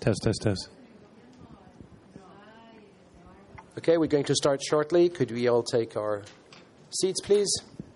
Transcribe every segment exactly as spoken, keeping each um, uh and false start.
Test, test, test. Okay, we're going to start shortly. Could we all take our seats, please?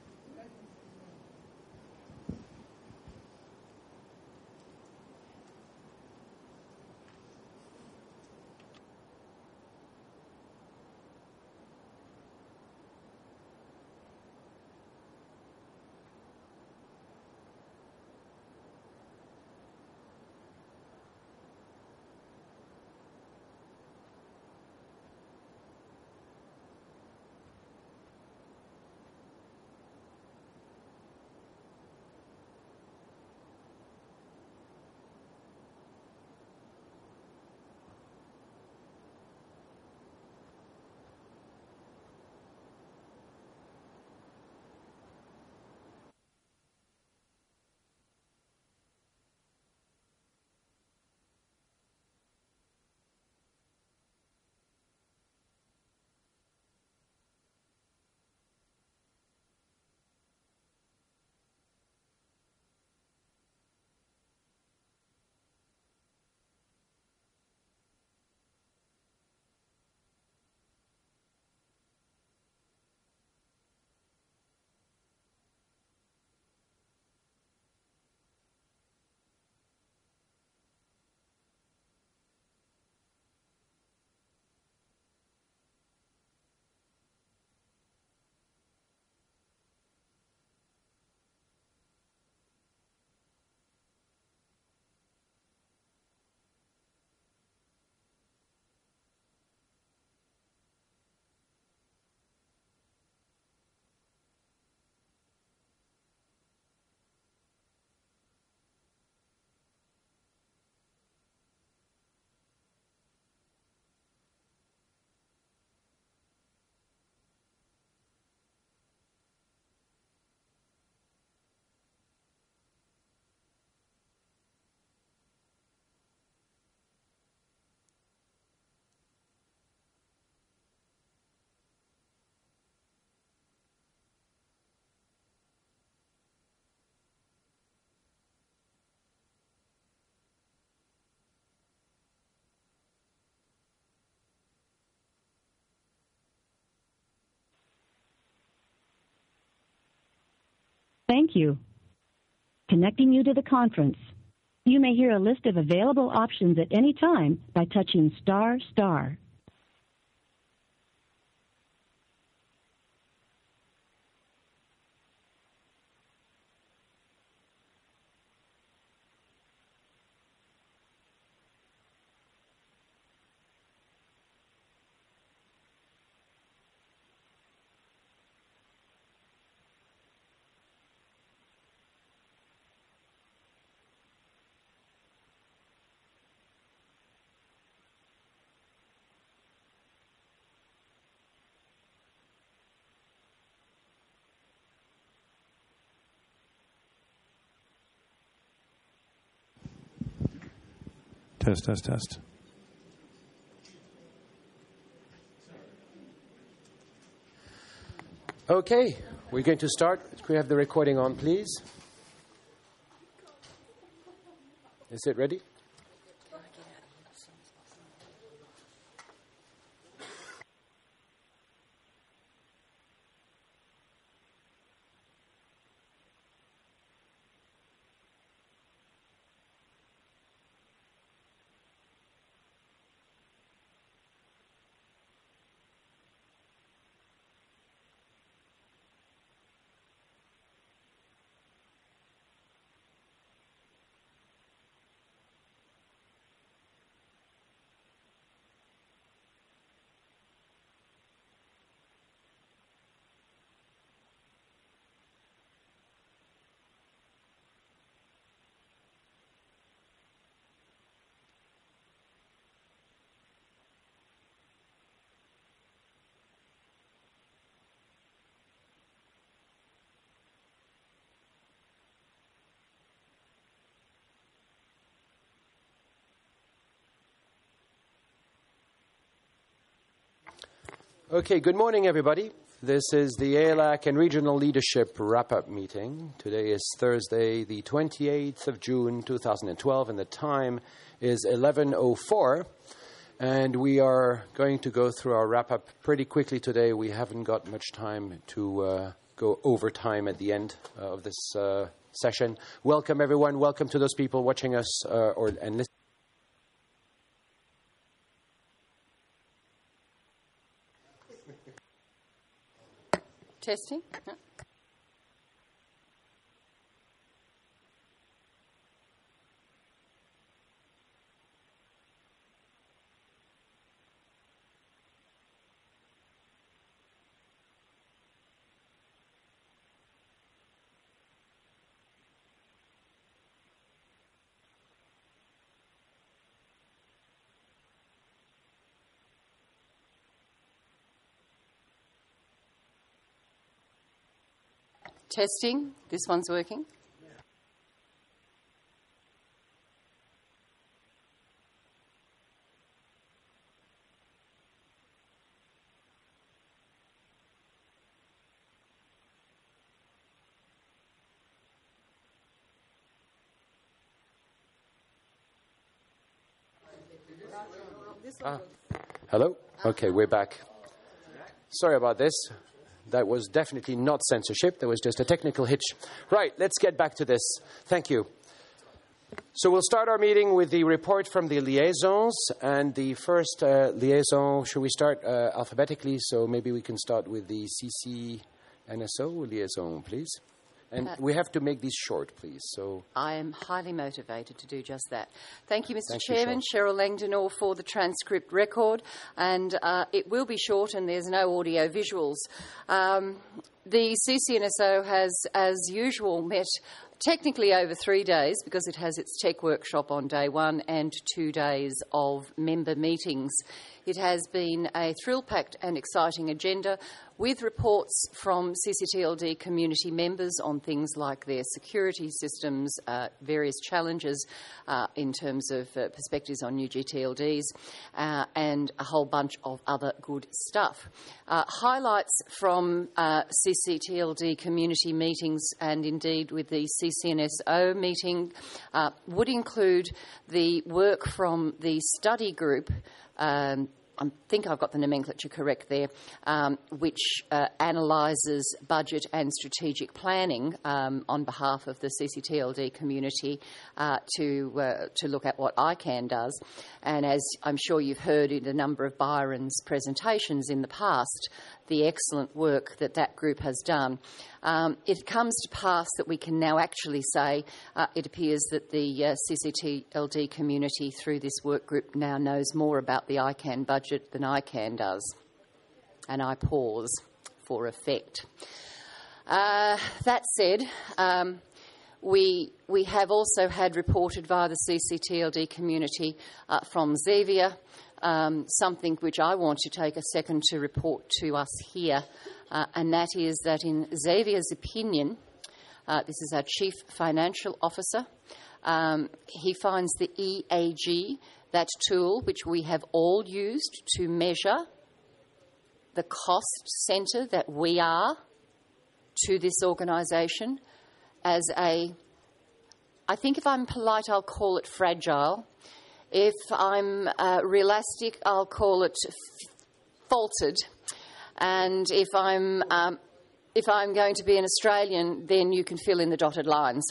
Thank you. Connecting you to the conference. You may hear a list of available options at any time by touching star star. Test, test, test. Okay, we're going to start. Could we have the recording on, please? Is it ready? Okay, good morning, everybody. This is the A L A C and Regional Leadership Wrap-Up Meeting. Today is Thursday, the twenty-eighth of June, two thousand twelve, and the time is eleven oh four. And we are going to go through our wrap-up pretty quickly today. We haven't got much time to uh, go over time at the end uh, of this uh, session. Welcome, everyone. Welcome to those people watching us uh, or and listening. Testing. No. Testing. This one's working. Ah. Hello? Okay, we're back. Sorry about this. That was definitely not censorship. There was just a technical hitch. Right, let's get back to this. Thank you. So we'll start our meeting with the report from the liaisons. And the first uh, liaison, should we start uh, alphabetically? So maybe we can start with the C C N S O liaison, please. And uh, we have to make these short, please. So I am highly motivated to do just that. Thank you, Mister Thank Chairman, you, Cheryl Langdonor, for the transcript record. And uh, it will be short and there's no audio visuals. Um, the C C N S O has, as usual, met technically over three days because it has its tech workshop on day one and two days of member meetings. It has been a thrill-packed and exciting agenda with reports from C C T L D community members on things like their security systems, uh, various challenges uh, in terms of uh, perspectives on new G T L Ds, uh, and a whole bunch of other good stuff. Uh, highlights from uh, C C T L D community meetings and indeed with the C C N S O meeting uh, would include the work from the study group. Um, I think I've got the nomenclature correct there, um, which uh, analyses budget and strategic planning um, on behalf of the C C T L D community uh, to uh, to look at what I CAN does. And as I'm sure you've heard in a number of Byron's presentations in the past, the excellent work that that group has done. Um, it comes to pass that we can now actually say uh, it appears that the uh, C C T L D community through this work group now knows more about the I CAN budget than I CAN does. And I pause for effect. Uh, that said, um, we, we have also had reported via the C C T L D community uh, from Xavier Um, something which I want to take a second to report to us here, uh, and that is that in Xavier's opinion, uh, this is our Chief Financial Officer, um, he finds the E A G, that tool which we have all used to measure the cost centre that we are to this organisation, as a, I think if I'm polite I'll call it fragile. If I'm uh, realistic, I'll call it f- faltered. And if I'm, um, if I'm going to be an Australian, then you can fill in the dotted lines.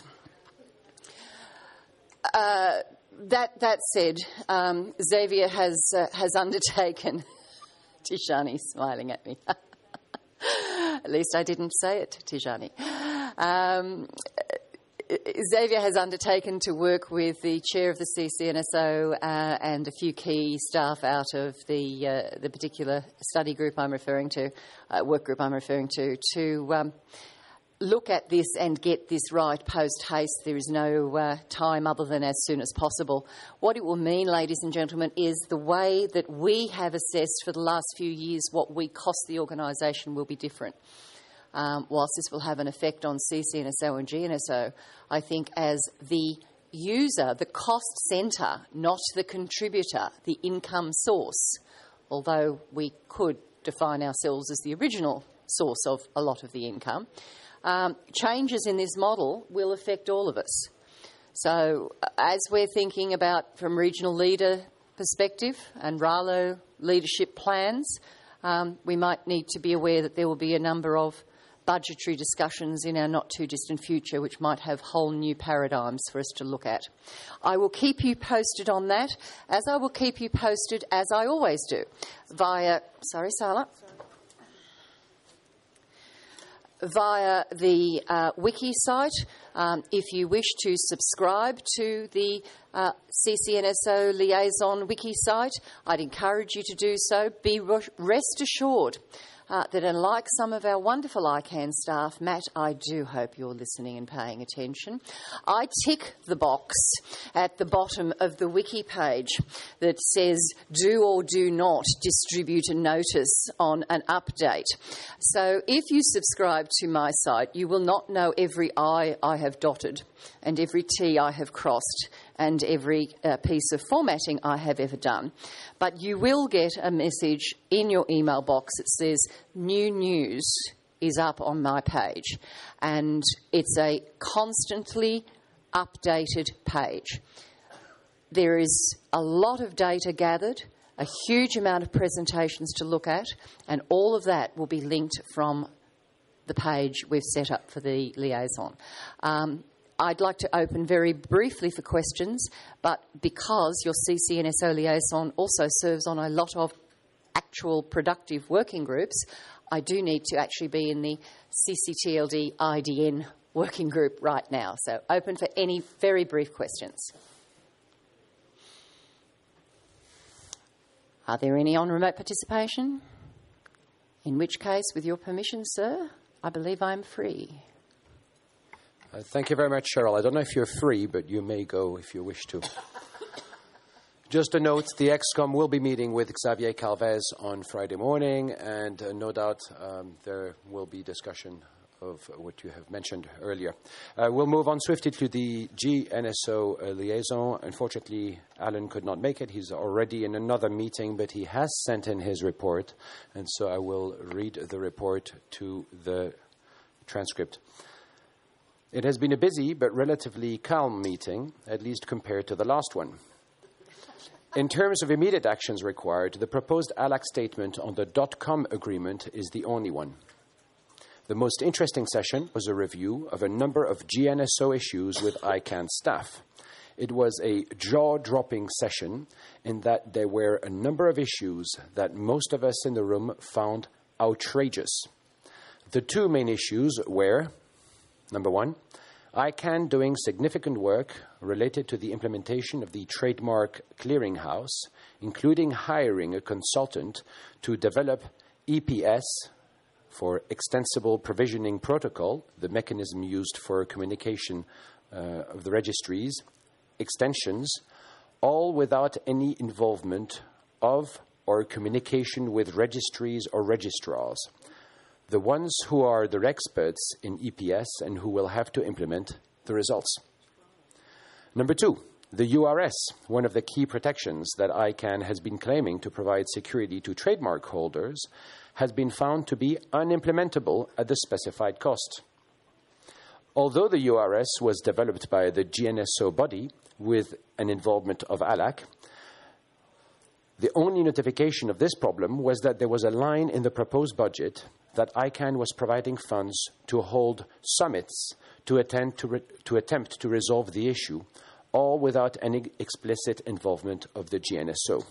Uh, that, that said, um, Xavier has, uh, has undertaken... Tijani's smiling at me. At least I didn't say it, Tijani. Um, Xavier has undertaken to work with the chair of the C C N S O uh, and a few key staff out of the uh, the particular study group I'm referring to, uh, work group I'm referring to, to um, look at this and get this right post haste. There is no uh, time other than as soon as possible. What it will mean, ladies and gentlemen, is the way that we have assessed for the last few years what we cost the organisation will be different. Um, whilst this will have an effect on C C N S O and G N S O, I think as the user, the cost centre, not the contributor, the income source, although we could define ourselves as the original source of a lot of the income. Um, changes in this model will affect all of us. So as we're thinking about from regional leader perspective and R A L O leadership plans, um, we might need to be aware that there will be a number of budgetary discussions in our not-too-distant future which might have whole new paradigms for us to look at. I will keep you posted on that, as I will keep you posted, as I always do, via... Sorry, Sala. Via the uh, wiki site. Um, if you wish to subscribe to the uh, C C N S O Liaison wiki site, I'd encourage you to do so. Be rest assured uh, that unlike some of our wonderful I CAN staff, Matt, I do hope you're listening and paying attention. I tick the box at the bottom of the wiki page that says do or do not distribute a notice on an update. So if you subscribe to my site, you will not know every I I have dotted and every T I have crossed and every uh, piece of formatting I have ever done. But you will get a message in your email box that says new news is up on my page. And it's a constantly updated page. There is a lot of data gathered, a huge amount of presentations to look at, and all of that will be linked from the page we've set up for the liaison. Um, I'd like to open very briefly for questions, but because your C C N S O liaison also serves on a lot of actual productive working groups, I do need to actually be in the C C T L D I D N working group right now. So open for any very brief questions. Are there any on remote participation? In which case, with your permission, sir, I believe I'm free. Uh, thank you very much, Cheryl. I don't know if you're free, but you may go if you wish to. Just a note, the ExCom will be meeting with Xavier Calvez on Friday morning, and uh, no doubt um, there will be discussion of what you have mentioned earlier. Uh, we'll move on swiftly to the G N S O uh, liaison. Unfortunately, Alan could not make it. He's already in another meeting, but he has sent in his report, and so I will read the report to the transcript. It has been a busy but relatively calm meeting, at least compared to the last one. In terms of immediate actions required, the proposed A L A C statement on the dot-com agreement is the only one. The most interesting session was a review of a number of G N S O issues with I CAN staff. It was a jaw-dropping session in that there were a number of issues that most of us in the room found outrageous. The two main issues were, number one, I CAN doing significant work related to the implementation of the Trademark Clearinghouse, including hiring a consultant to develop E P S, for Extensible Provisioning Protocol, the mechanism used for communication uh, of the registries, extensions, all without any involvement of or communication with registries or registrars, the ones who are the experts in E P S and who will have to implement the results. Number two, the U R S, one of the key protections that I CAN has been claiming to provide security to trademark holders, has been found to be unimplementable at the specified cost. Although the U R S was developed by the G N S O body with an involvement of A L A C, the only notification of this problem was that there was a line in the proposed budget that I CAN was providing funds to hold summits to, attend to, re- to attempt to resolve the issue, all without any explicit involvement of the G N S O.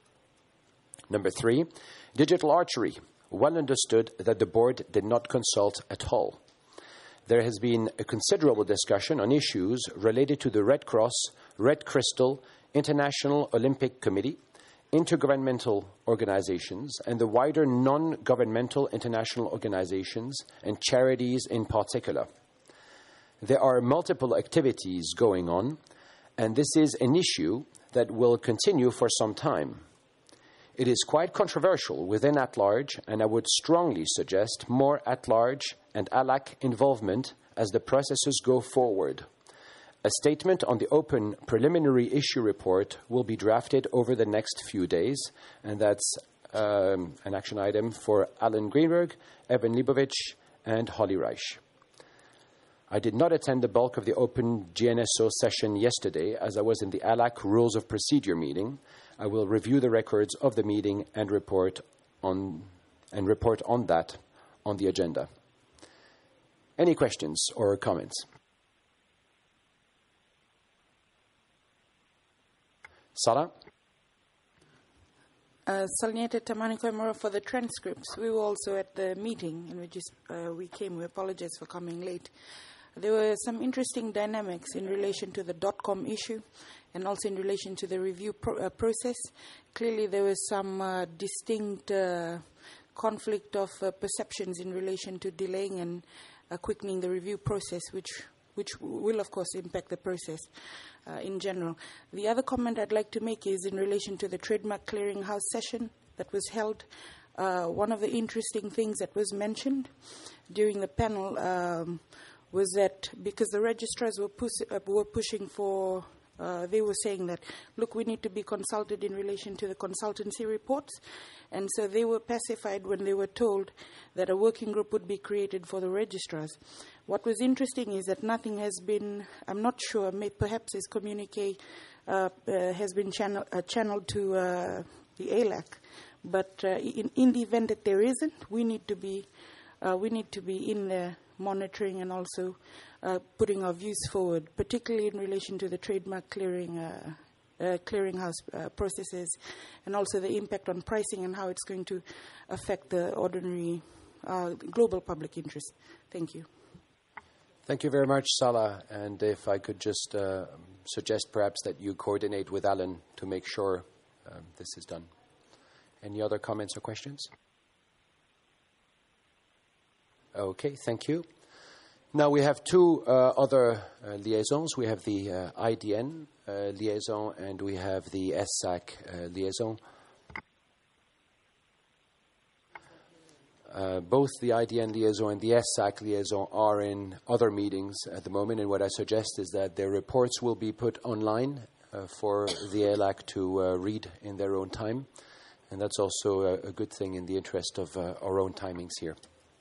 Number three, digital archery. Well understood that the board did not consult at all. There has been a considerable discussion on issues related to the Red Cross, Red Crystal, International Olympic Committee, intergovernmental organizations, and the wider non-governmental international organizations and charities in particular. There are multiple activities going on, and this is an issue that will continue for some time. It is quite controversial within at-large, and I would strongly suggest more at-large and A L A C involvement as the processes go forward. A statement on the open preliminary issue report will be drafted over the next few days, and that's um, an action item for Alan Greenberg, Evan Leibovich, and Holly Reich. I did not attend the bulk of the open G N S O session yesterday as I was in the A L A C Rules of Procedure meeting. I will review the records of the meeting and report on, and report on that on the agenda. Any questions or comments? Sala? Uh, Salniete Tamanikoimura for the transcripts. We were also at the meeting in which uh, we came. We apologize for coming late. There were some interesting dynamics in relation to the dot-com issue and also in relation to the review pro- uh, process. Clearly there was some uh, distinct uh, conflict of uh, perceptions in relation to delaying and uh, quickening the review process, which which will, of course, impact the process uh, in general. The other comment I'd like to make is in relation to the Trademark Clearinghouse session that was held. Uh, one of the interesting things that was mentioned during the panel um, was that because the registrars were, pus- uh, were pushing for, uh, they were saying that, look, we need to be consulted in relation to the consultancy reports. And so they were pacified when they were told that a working group would be created for the registrars. What was interesting is that nothing has been, I'm not sure, may, perhaps this communique uh, uh, has been channel, uh, channeled to uh, the A L A C. But uh, in, in the event that there isn't, we need to be, uh, we need to be in there monitoring and also uh, putting our views forward, particularly in relation to the trademark clearing uh, uh, clearinghouse uh, processes, and also the impact on pricing and how it's going to affect the ordinary uh, global public interest. Thank you. Thank you very much, Salah. And if I could just uh, suggest perhaps that you coordinate with Alan to make sure um, this is done. Any other comments or questions? Okay, thank you. Now we have two uh, other uh, liaisons. We have the uh, I D N uh, liaison and we have the S A C uh, liaison. Uh, both the I D N liaison and the S A C liaison are in other meetings at the moment, and what I suggest is that their reports will be put online uh, for the A L A C to uh, read in their own time, and that's also a, a good thing in the interest of uh, our own timings here.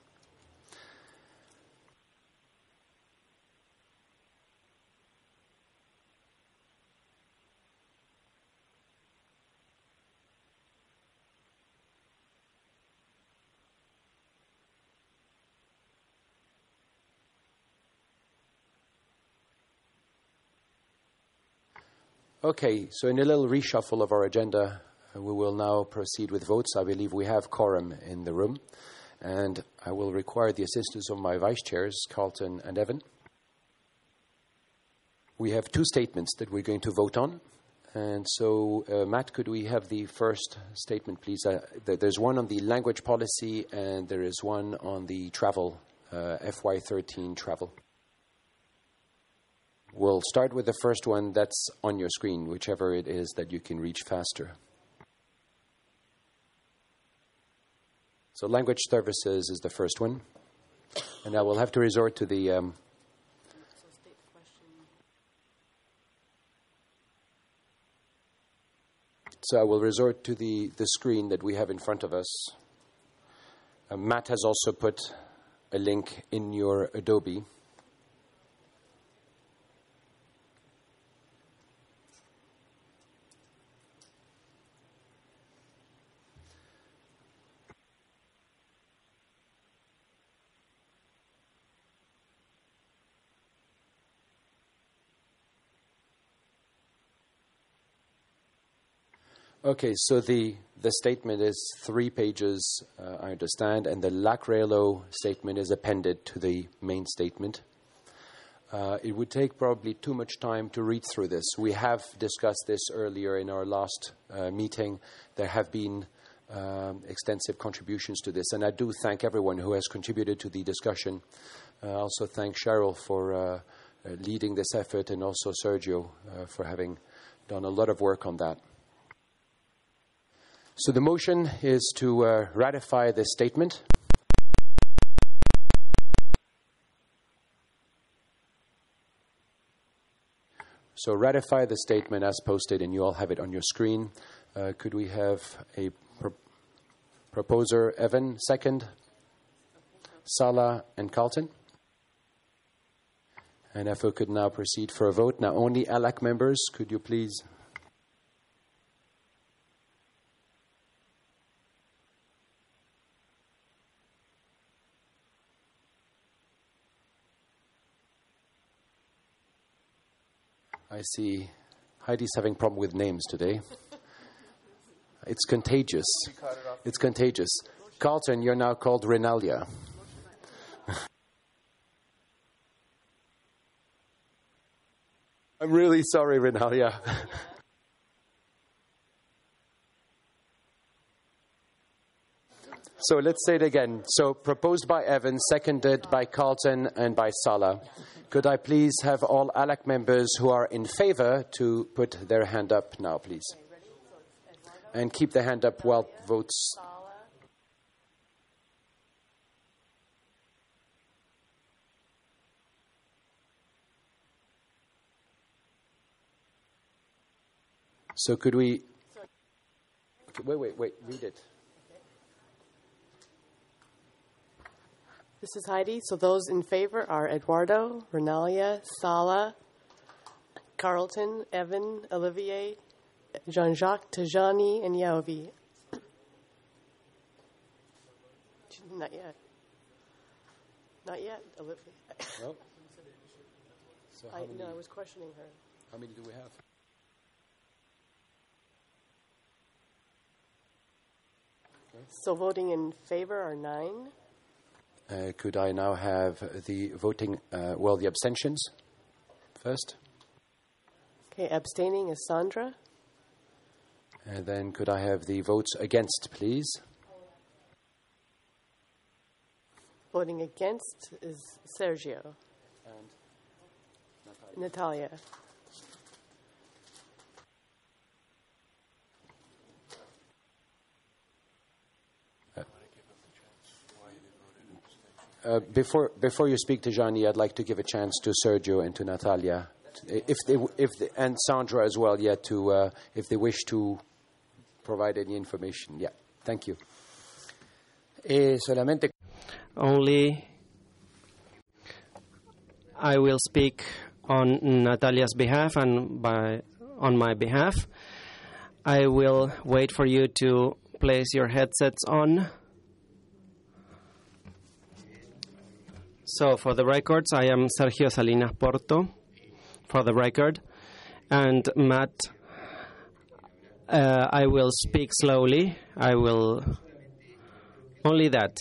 Okay, so in a little reshuffle of our agenda, uh, we will now proceed with votes. I believe we have quorum in the room, and I will require the assistance of my vice chairs, Carlton and Evan. We have two statements that we're going to vote on, and so, uh, Matt, could we have the first statement, please? Uh, th- there's one on the language policy, and there is one on the travel, uh, F Y thirteen travel. We'll start with the first one that's on your screen, whichever it is that you can reach faster. So language services is the first one. And I will have to resort to the... Um, so I will resort to the, the screen that we have in front of us. Uh, Matt has also put a link in your Adobe. Okay, so the, the statement is three pages, uh, I understand, and the LACRELO statement is appended to the main statement. Uh, it would take probably too much time to read through this. We have discussed this earlier in our last uh, meeting. There have been um, extensive contributions to this, and I do thank everyone who has contributed to the discussion. I uh, also thank Cheryl for uh, uh, leading this effort, and also Sergio uh, for having done a lot of work on that. So the motion is to uh, ratify this statement. So ratify the statement as posted, and you all have it on your screen. Uh, could we have a... Pro- Proposer Evan, second. Salah and Carlton. And if we could now proceed for a vote. Now, only A L A C members, could you please? I see Heidi's having a problem with names today. It's contagious. It's contagious. Carlton, you're now called Renalia. I'm really sorry, Renalia. So let's say it again. So proposed by Evan, seconded by Carlton and by Salah. Could I please have all A L A C members who are in favor to put their hand up now, please? And keep the hand up while votes. So could we... Okay, wait, wait, wait, read it. This is Heidi. So those in favor are Eduardo, Renalia, Salah, Carlton, Evan, Olivier, Jean-Jacques, Tajani, and Yaovi. Not yet. Not yet, Olivier. No? So how I, many, no, I was questioning her. How many do we have? Okay. So voting in favor are nine. Uh, could I now have the voting, uh, well, the abstentions first? Okay, abstaining is Sandra. And then could I have the votes against, please? Voting against is Sergio. And Natalia. Uh, before before you speak to Gianni, I'd like to give a chance to Sergio and to Natalia, if they if they, and Sandra as well, yeah, to uh, if they wish to provide any information. Yeah, thank you. Eh, solamente. Only I will speak on Natalia's behalf and by on my behalf. I will wait for you to place your headsets on. So, for the records, I am Sergio Salinas Porto, for the record. And Matt, uh, I will speak slowly. I will... Only that.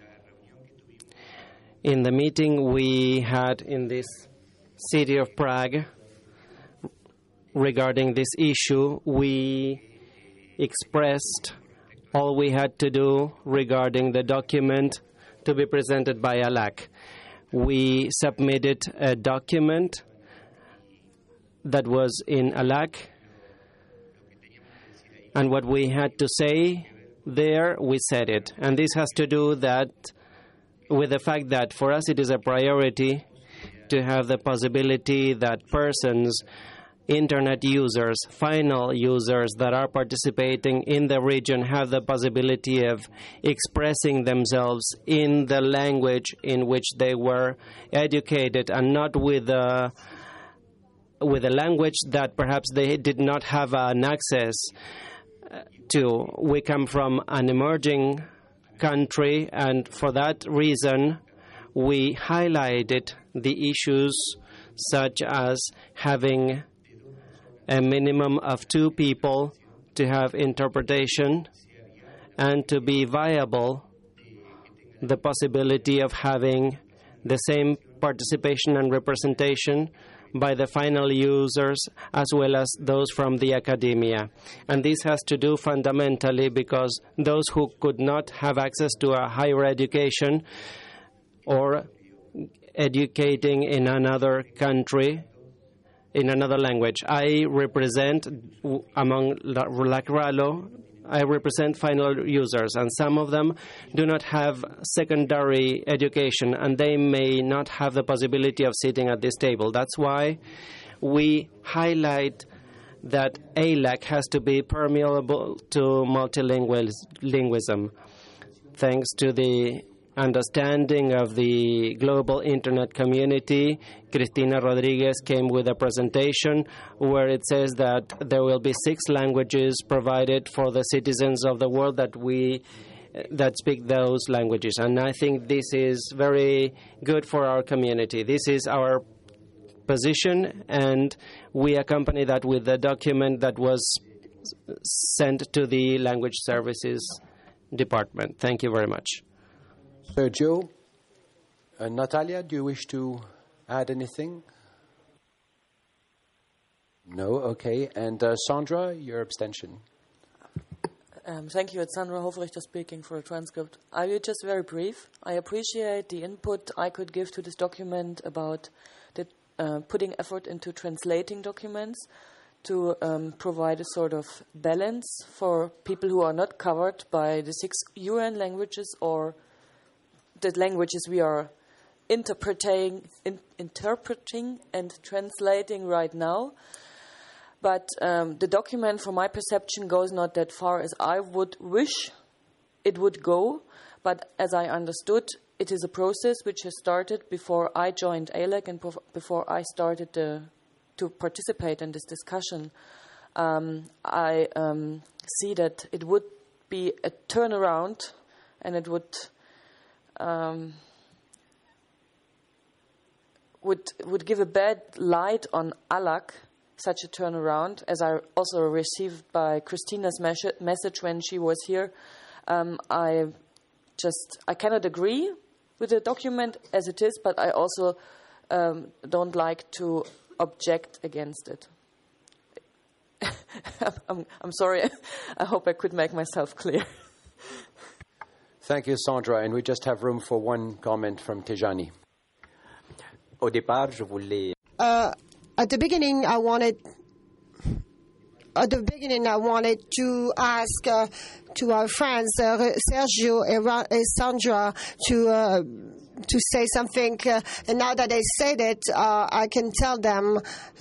In the meeting we had in this city of Prague regarding this issue, we expressed all we had to do regarding the document to be presented by A L A C. We submitted a document that was in A L A C, and what we had to say there, we said it. And this has to do that with the fact that for us it is a priority to have the possibility that persons, Internet users, final users that are participating in the region have the possibility of expressing themselves in the language in which they were educated and not with a, with a language that perhaps they did not have an access to. We come from an emerging country, and for that reason we highlighted the issues such as having a minimum of two people to have interpretation, and to be viable, the possibility of having the same participation and representation by the final users as well as those from the academia. And this has to do fundamentally because those who could not have access to a higher education or educating in another country, in another language. I represent, among Lacralo, I represent final users, and some of them do not have secondary education, and they may not have the possibility of sitting at this table. That's why we highlight that A L A C has to be permeable to multilingualism. thanks to the understanding of the global internet community, Cristina Rodriguez came with a presentation where it says that there will be six languages provided for the citizens of the world that we that speak those languages. And I think this is very good for our community. This is our position, and we accompany that with the document that was sent to the Language Services Department. Thank you very much. Sergio, uh, Natalia, do you wish to add anything? No? Okay. And uh, Sandra, your abstention. Um, thank you. It's Sandra Hofrichter speaking for a transcript. I will just very brief. I appreciate the input I could give to this document about the, uh, putting effort into translating documents to um, provide a sort of balance for people who are not covered by the six U N languages or the languages we are interpreting, in, interpreting and translating right now. But um, the document, from my perception, goes not that far as I would wish it would go. But as I understood, it is a process which has started before I joined A L E C and prof- before I started the, to participate in this discussion. Um, I um, see that it would be a turnaround, and it would um, would would give a bad light on A L A C. Such a turnaround, as I also received by Christina's mes- message when she was here. Um, I just I cannot agree with the document as it is, but I also um, don't like to object against it. I'm, I'm sorry. I hope I could make myself clear. Thank you, Sandra. And we just have room for one comment from Tejani. Au départ, je voulais. Uh, At the beginning, I wanted. At the beginning, I wanted to ask uh, to our friends uh, Sergio and Sandra to uh, to say something. Uh, and now that they said it, uh, I can tell them.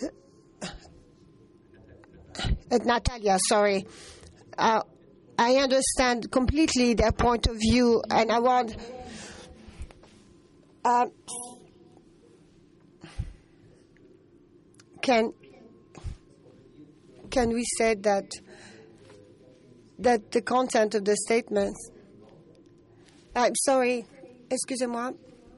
Uh, Natalia, sorry. Uh, I understand completely their point of view, and I want. Uh, Can can we say that that the content of the statements? I'm sorry, excusez-moi.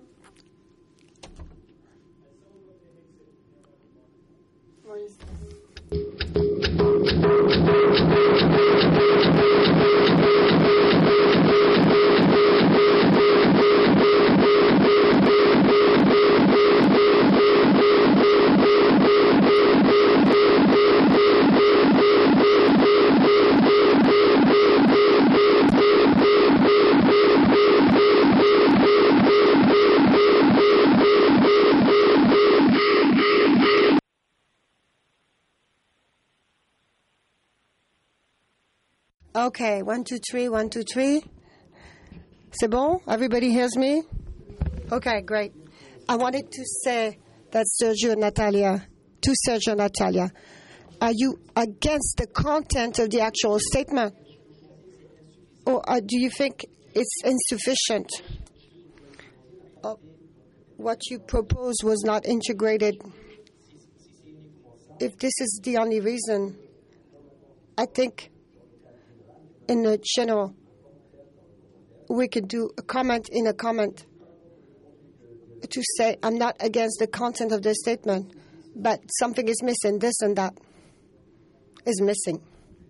Okay, one, two, three, one, two, three. C'est bon? Everybody hears me? Okay, great. I wanted to say that Sergio and Natalia, to Sergio and Natalia, are you against the content of the actual statement? Or uh, do you think it's insufficient? Uh, what you proposed was not integrated. If this is the only reason, I think in the general, we could do a comment in a comment to say, I'm not against the content of the statement, but something is missing, this and that is missing.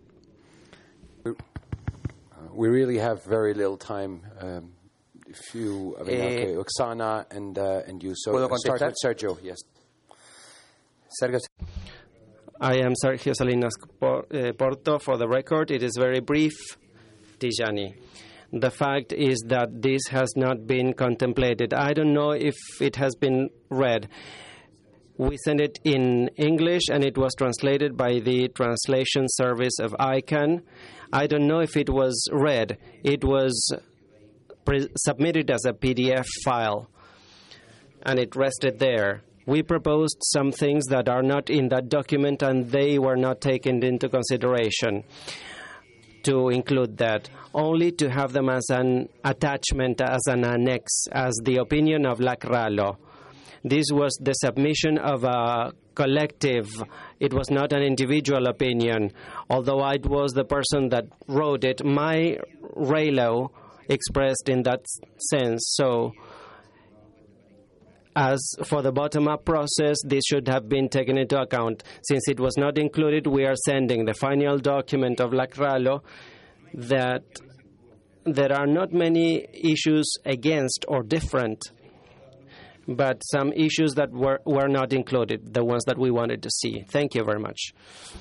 We really have very little time. Um, if you, I mean, eh, okay, Oksana and, uh, and you, so ¿Puedo start contestar? with Sergio, yes. Sergio. I am Sergio Salinas Porto. For the record, it is very brief, Tijani. The fact is that this has not been contemplated. I don't know if it has been read. We sent it in English, and it was translated by the translation service of I CANN. I don't know if it was read. It was pre- submitted as a P D F file, and it rested there. We proposed some things that are not in that document, and they were not taken into consideration. to include that, only to have them as an attachment, as an annex, as the opinion of LACRALO. This was the submission of a collective. It was not an individual opinion. Although I was the person that wrote it, my RALO expressed in that sense. So, as for the bottom-up process, this should have been taken into account. Since it was not included, we are sending the final document of LACRALO that there are not many issues against or different, but some issues that were, were not included, the ones that we wanted to see. Thank you very much.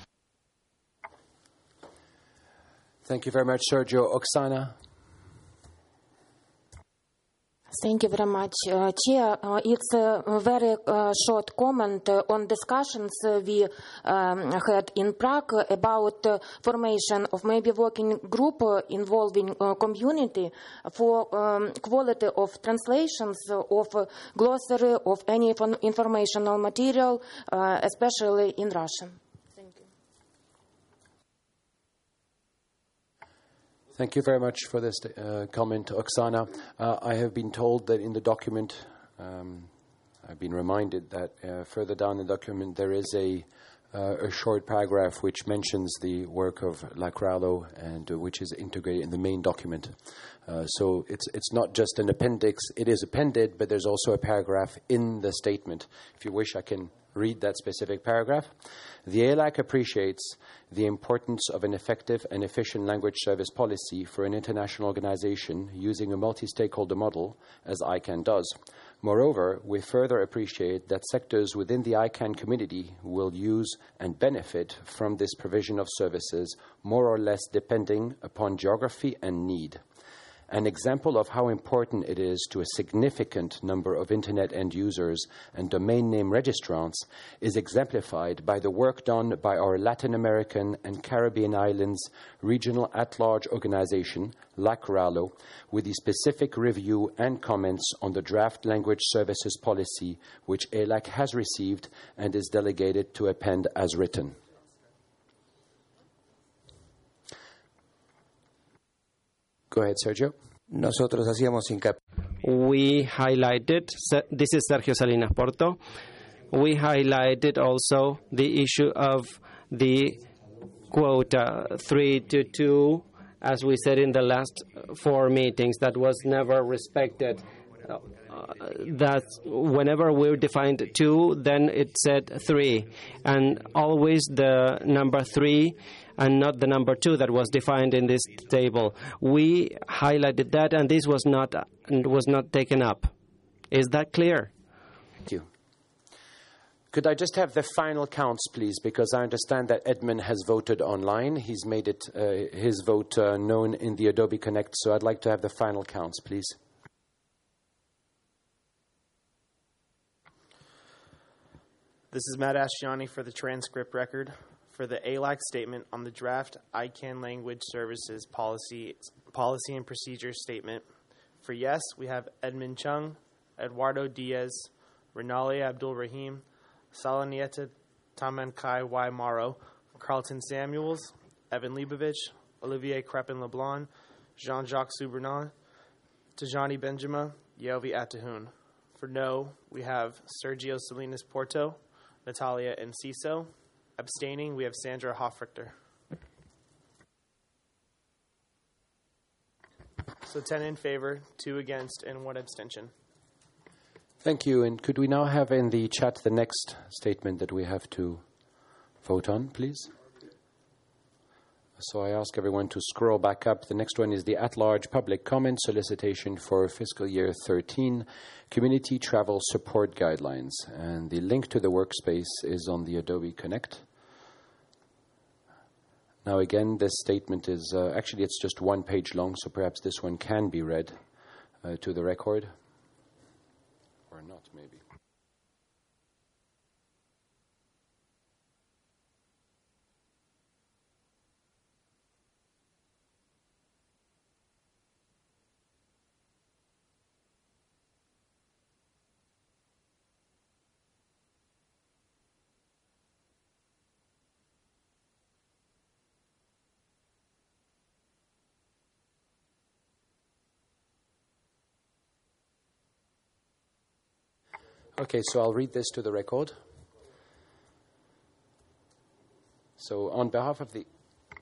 Thank you very much, Sergio. Oksana? Thank you very much, uh, Chair. Uh, it's a very uh, short comment uh, on discussions uh, we um, had in Prague about uh, formation of maybe working group uh, involving uh, community for um, quality of translations of uh, glossary of any informational material, uh, especially in Russian. Thank you very much for this uh, comment, Oksana. Uh, I have been told that in the document, um, I've been reminded that uh, further down in the document there is a, uh, a short paragraph which mentions the work of LACRALO and uh, which is integrated in the main document. Uh, so it's it's not just an appendix. It is appended, but there's also a paragraph in the statement. If you wish, I can read that specific paragraph. The A L A C appreciates the importance of an effective and efficient language service policy for an international organization using a multi-stakeholder model, as I CANN does. Moreover, we further appreciate that sectors within the I CANN community will use and benefit from this provision of services, more or less depending upon geography and need. An example of how important it is to a significant number of Internet end users and domain name registrants is exemplified by the work done by our Latin American and Caribbean Islands Regional At-Large Organization, LACRALO, with the specific review and comments on the draft language services policy which A L A C has received and is delegated to append as written. Go ahead, Sergio. Nosotros hacíamos hincapié. We highlighted, this is Sergio Salinas Porto, we highlighted also the issue of the quota three to two, as we said in the last four meetings, that was never respected. Uh, that whenever we defined two, then it said three, and always the number three and not the number two that was defined in this table. We highlighted that, and this was not was not taken up. Is that clear? Thank you. Could I just have the final counts, please? Because I understand that Edmund has voted online. He's made it uh, his vote uh, known in the Adobe Connect, so I'd like to have the final counts, please. This is Matt Asciani for the transcript record. For the A L A C statement on the draft I CANN Language Services Policy, Policy and Procedure Statement. For yes, we have Edmund Chung, Eduardo Diaz, Renali Abdul Rahim, Salanieta Tamankai Y. Morrow, Carlton Samuels, Evan Leibovich, Olivier Crepin LeBlanc, Jean-Jacques Soubernon, Tajani Benjamin, Yovi Atahun. For no, we have Sergio Salinas Porto, Natalia Enciso. Abstaining, we have Sandra Hofrichter. So ten in favor, two against, and one abstention. Thank you. And could we now have in the chat the next statement that we have to vote on, please? So I ask everyone to scroll back up. The next one is the at-large public comment solicitation for fiscal year thirteen, Community Travel Support Guidelines. And the link to the workspace is on the Adobe Connect. Now again, this statement is, uh, actually it's just one page long, so perhaps this one can be read uh, to the record. Or not, maybe. Okay, so I'll read this to the record. So on behalf of the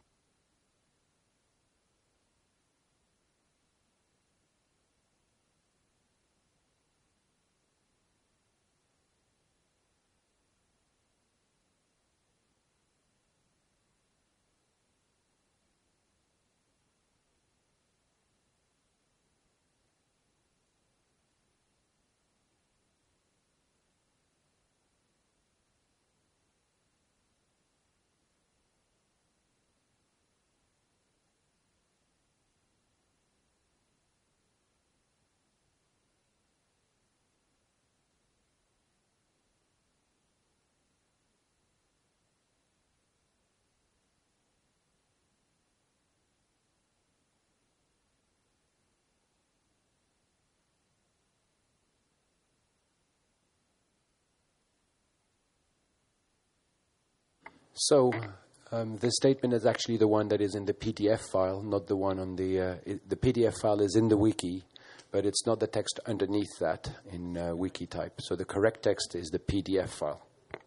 So um, the statement is actually the one that is in the P D F file, not the one on the... Uh, it, the P D F file is in the wiki, but it's not the text underneath that in uh, wiki type. So the correct text is the P D F file.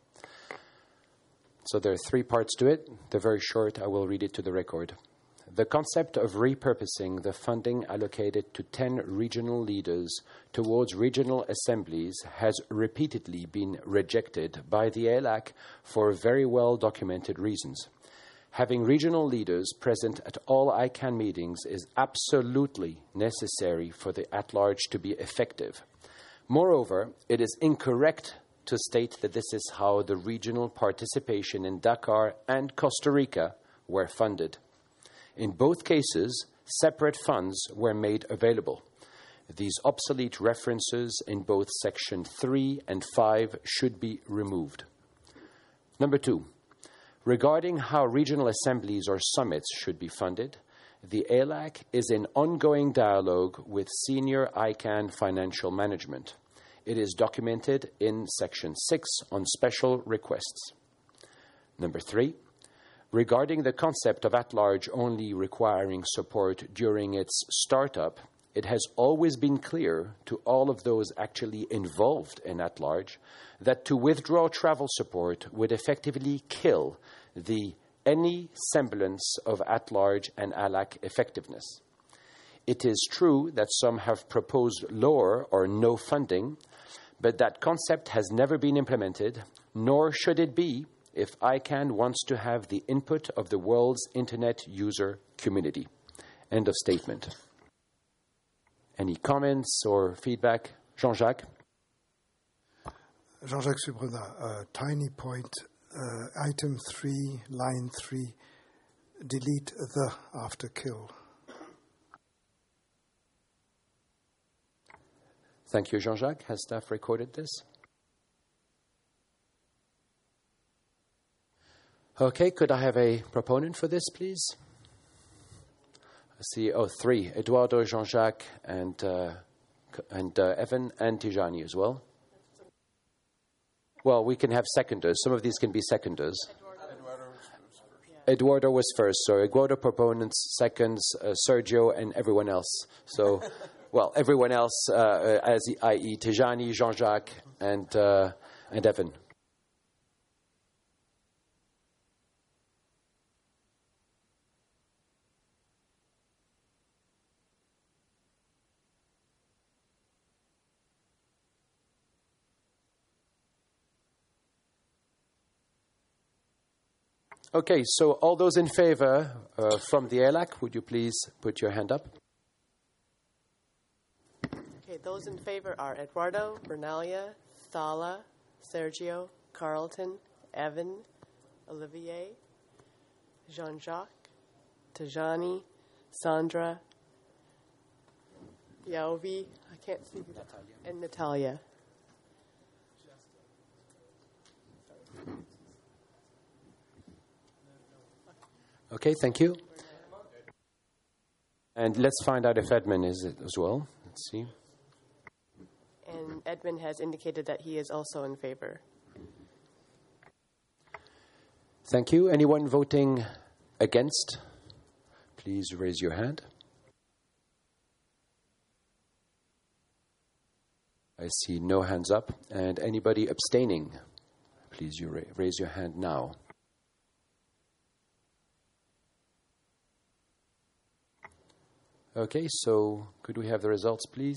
So there are three parts to it. They're very short. I will read it to the record. The concept of repurposing the funding allocated to ten regional leaders towards regional assemblies has repeatedly been rejected by the A L A C for very well-documented reasons. Having regional leaders present at all I CAN meetings is absolutely necessary for the at-large to be effective. Moreover, it is incorrect to state that this is how the regional participation in Dakar and Costa Rica were funded. In both cases, separate funds were made available. These obsolete references in both Section three and five should be removed. Number two, regarding how regional assemblies or summits should be funded, the A L A C is in ongoing dialogue with senior I CAN financial management. It is documented in Section six on special requests. Number three, regarding the concept of at-large only requiring support during its startup, it has always been clear to all of those actually involved in at-large that to withdraw travel support would effectively kill the any semblance of at-large and A L A C effectiveness. It is true that some have proposed lower or no funding, but that concept has never been implemented, nor should it be if I CAN wants to have the input of the world's internet user community. End of statement. Any comments or feedback? Jean-Jacques? Jean-Jacques Subrenat, uh, tiny point, uh, item three, line three, delete the after kill. Thank you, Jean-Jacques. Has staff recorded this? Okay, could I have a proponent for this, please? I see, oh, three. Eduardo, Jean-Jacques, and, uh, and uh, Evan, and Tijani as well. Well, we can have seconders. Some of these can be seconders. Eduardo was first, so Eduardo proponents, seconds, uh, Sergio, and everyone else. So, well, everyone else, uh, as that is Tijani, Jean-Jacques, and, uh, and Evan. Okay, so all those in favor uh, from the A L A C, would you please put your hand up? Okay, those in favor are Eduardo, Bernalia, Thala, Sergio, Carlton, Evan, Olivier, Jean-Jacques, Tajani, Sandra, Yaovi, I can't see who that, and Natalia. Okay, thank you. And let's find out if Edmund is it as well. Let's see. And Edmund has indicated that he is also in favor. Thank you. Anyone voting against? Please raise your hand. I see no hands up. And anybody abstaining? Please you ra- raise your hand now. Okay, so could we have the results, please?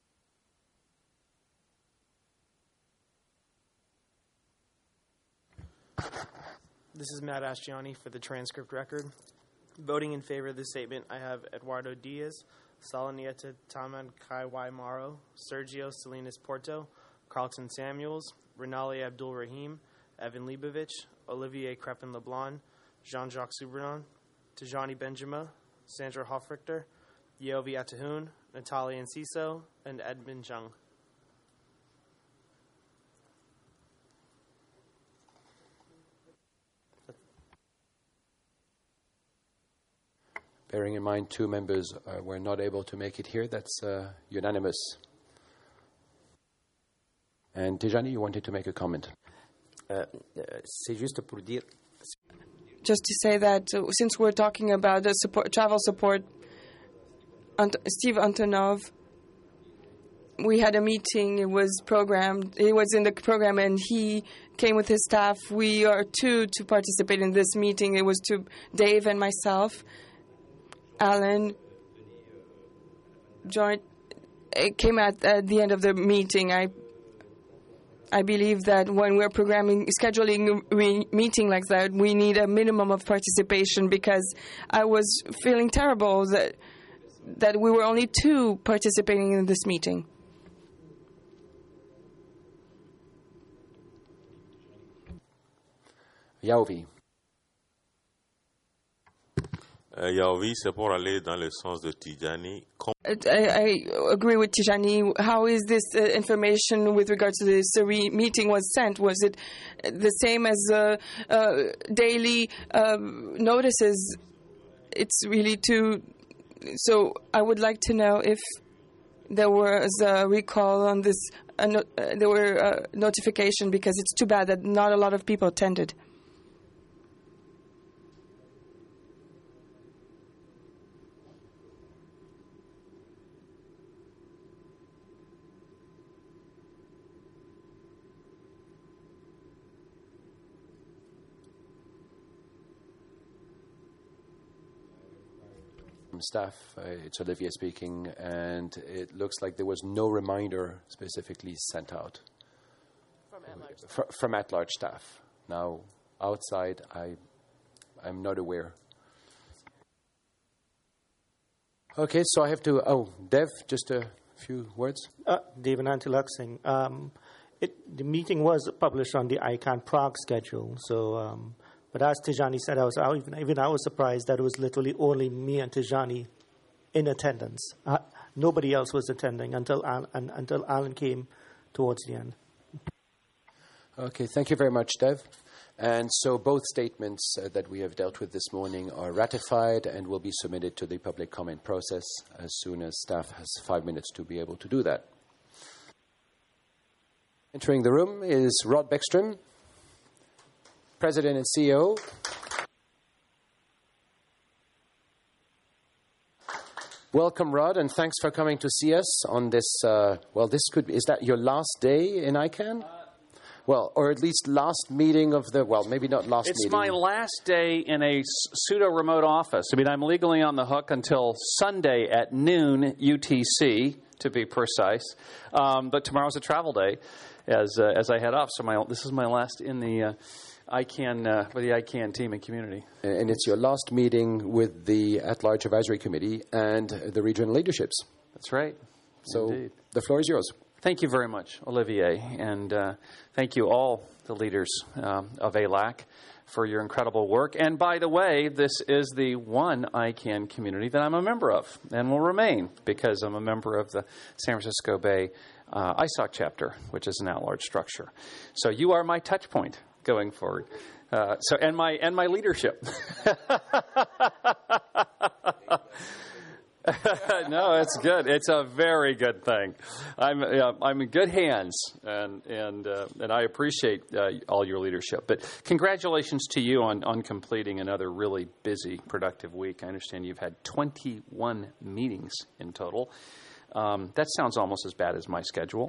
This is Matt Asciani for the transcript record. Voting in favor of this statement, I have Eduardo Diaz, Salanieta Taman Kaiwai Maro, Sergio Salinas Porto, Carlton Samuels, Renali Abdul Rahim, Evan Leibovich, Olivier Crepin LeBlanc, Jean-Jacques Soubranon, Tijani Benjama, Sandra Hofrichter, Yovi Atahun, Natalia Enciso, and Edmund Jung. Bearing in mind two members uh, were not able to make it here, that's uh, unanimous. And Tijani, you wanted to make a comment. Uh, c'est juste pour dire. Just to say that uh, since we're talking about the support, travel support, Ant- Steve Antonov, we had a meeting. It was programmed. He was in the program, and he came with his staff. We are two to participate in this meeting. It was to Dave and myself. Alan joined. It came at, at the end of the meeting. I I believe that when we're programming, scheduling a re- meeting like that, we need a minimum of participation, because I was feeling terrible that that we were only two participating in this meeting. Yaovi. Uh, Yaovi, c'est pour aller dans le sens de Tijani. I, I agree with Tijani. How is this uh, information with regards to this uh, re- meeting was sent? Was it the same as uh, uh, daily uh, notices? It's really too... So I would like to know if there was a recall on this, uh, no, uh, there were uh, notification, because it's too bad that not a lot of people attended. Staff, uh, it's Olivier speaking, and it looks like there was no reminder specifically sent out from at-large staff. Fr- from at-large staff. Now, outside, I, I'm not aware. Okay, so I have to. Oh, Dev, just a few words. Uh, Devananti Luxing. Um, it, the meeting was published on the I CANN Prague schedule, so. Um, But as Tijani said, I was I even, even I was surprised that it was literally only me and Tijani in attendance. Uh, nobody else was attending until Al, and, until Alan came towards the end. Okay, thank you very much, Dev. And so both statements uh, that we have dealt with this morning are ratified and will be submitted to the public comment process as soon as staff has five minutes to be able to do that. Entering the room is Rod Beckstrom, President and C E O. Welcome, Rod, and thanks for coming to see us on this, uh, well, this could be, is that your last day in I CANN? Uh, well, or at least last meeting of the, well, maybe not last it's meeting. It's my last day in a pseudo-remote office. I mean, I'm legally on the hook until Sunday at noon U T C, to be precise. Um, but tomorrow's a travel day as uh, as I head off. So my this is my last in the... Uh, I CANN, uh, for the I CANN team and community. And it's your last meeting with the At-Large Advisory Committee and the regional leaderships. That's right. So Indeed. The floor is yours. Thank you very much, Olivier. And uh, thank you all the leaders um, of A L A C for your incredible work. And by the way, this is the one I CANN community that I'm a member of and will remain, because I'm a member of the San Francisco Bay uh, I S O C chapter, which is an at-large structure. So you are my touch point going forward. Uh, so and my and my leadership. No, it's good. It's a very good thing. I'm uh, I'm in good hands, and and uh, and I appreciate uh, all your leadership. But congratulations to you on, on completing another really busy, productive week. I understand you've had twenty-one meetings in total. Um, that sounds almost as bad as my schedule,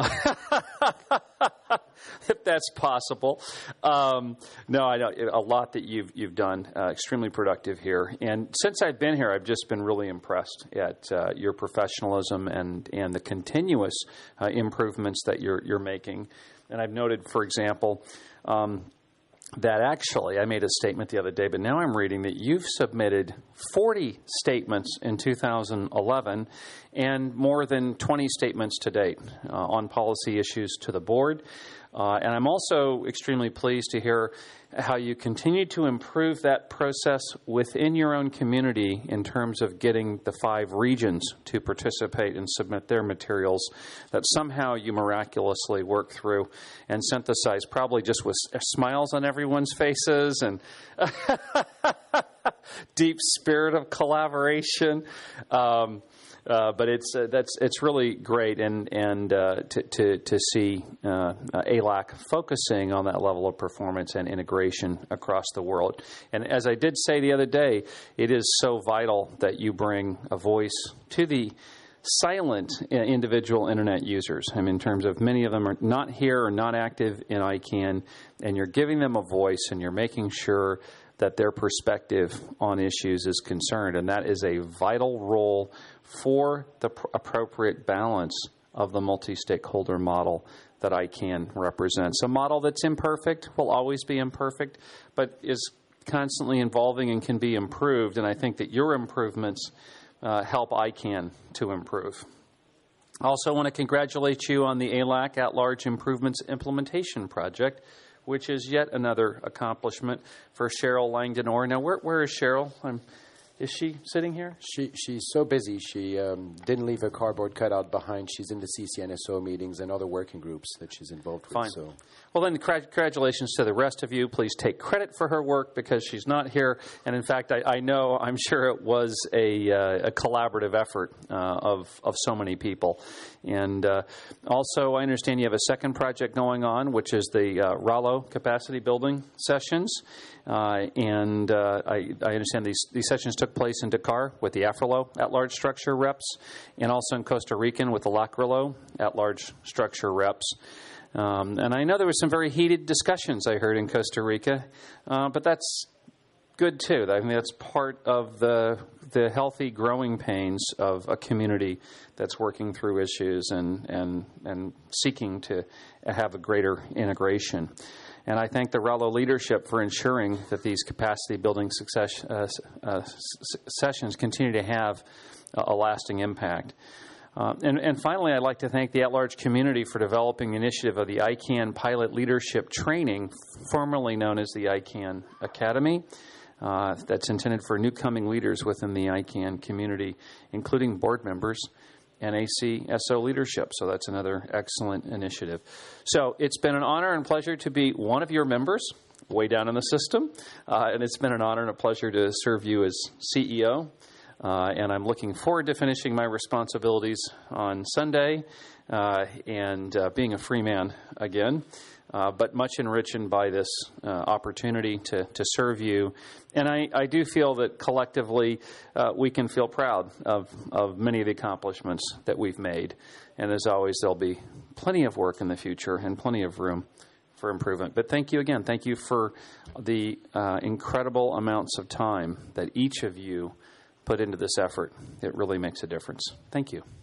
if that's possible. Um, no, I know a lot that you've you've done, uh, extremely productive here. And since I've been here, I've just been really impressed at uh, your professionalism and and the continuous uh, improvements that you're you're making. And I've noted, for example, um, that actually, I made a statement the other day, but now I'm reading that you've submitted forty statements in two thousand eleven and more than twenty statements to date uh, on policy issues to the board. Uh, and I'm also extremely pleased to hear how you continue to improve that process within your own community in terms of getting the five regions to participate and submit their materials that somehow you miraculously work through and synthesize, probably just with smiles on everyone's faces and deep spirit of collaboration. Um, Uh, but it's uh, that's it's really great, and and uh, to, to to see uh, A L A C focusing on that level of performance and integration across the world. And as I did say the other day, it is so vital that you bring a voice to the silent individual internet users. I mean, in terms of many of them are not here or not active in I CANN, and you're giving them a voice, and you're making sure that their perspective on issues is concerned, and that is a vital role for the pr- appropriate balance of the multi-stakeholder model that I CANN represents. A model that's imperfect, will always be imperfect, but is constantly evolving and can be improved, and I think that your improvements uh, help I CANN to improve. I also want to congratulate you on the A L A C At-Large Improvements Implementation Project, which is yet another accomplishment for Cheryl Langdon-Orr. Now, where, where is Cheryl? I'm, is she sitting here? She She's so busy, she um, didn't leave her cardboard cutout behind. She's in the C C N S O meetings and other working groups that she's involved with. Fine. So. Well, then, congratulations to the rest of you. Please take credit for her work because she's not here. And, in fact, I, I know, I'm sure it was a, uh, a collaborative effort uh, of, of so many people. And uh, also, I understand you have a second project going on, which is the uh, RALO capacity building sessions. Uh, and uh, I, I understand these, these sessions took place in Dakar with the AFRILO at-large structure reps, and also in Costa Rican with the LACRILO at-large structure reps. Um, and I know there was some very heated discussions I heard in Costa Rica, uh, but that's good too. I mean, that's part of the the healthy growing pains of a community that's working through issues and and and seeking to have a greater integration. And I thank the RALO leadership for ensuring that these capacity building success, uh, uh, sessions continue to have a, a lasting impact. Uh, and, and finally, I'd like to thank the at-large community for developing the initiative of the I CANN Pilot Leadership Training, formerly known as the I CANN Academy, uh, that's intended for new-coming leaders within the I CANN community, including board members and A C S O leadership. So that's another excellent initiative. So it's been an honor and pleasure to be one of your members way down in the system, uh, and it's been an honor and a pleasure to serve you as C E O. Uh, and I'm looking forward to finishing my responsibilities on Sunday uh, and uh, being a free man again, uh, but much enriched by this uh, opportunity to, to serve you. And I, I do feel that collectively uh, we can feel proud of, of many of the accomplishments that we've made. And as always, there'll be plenty of work in the future and plenty of room for improvement. But thank you again. Thank you for the uh, incredible amounts of time that each of you put into this effort. It really makes a difference. Thank you.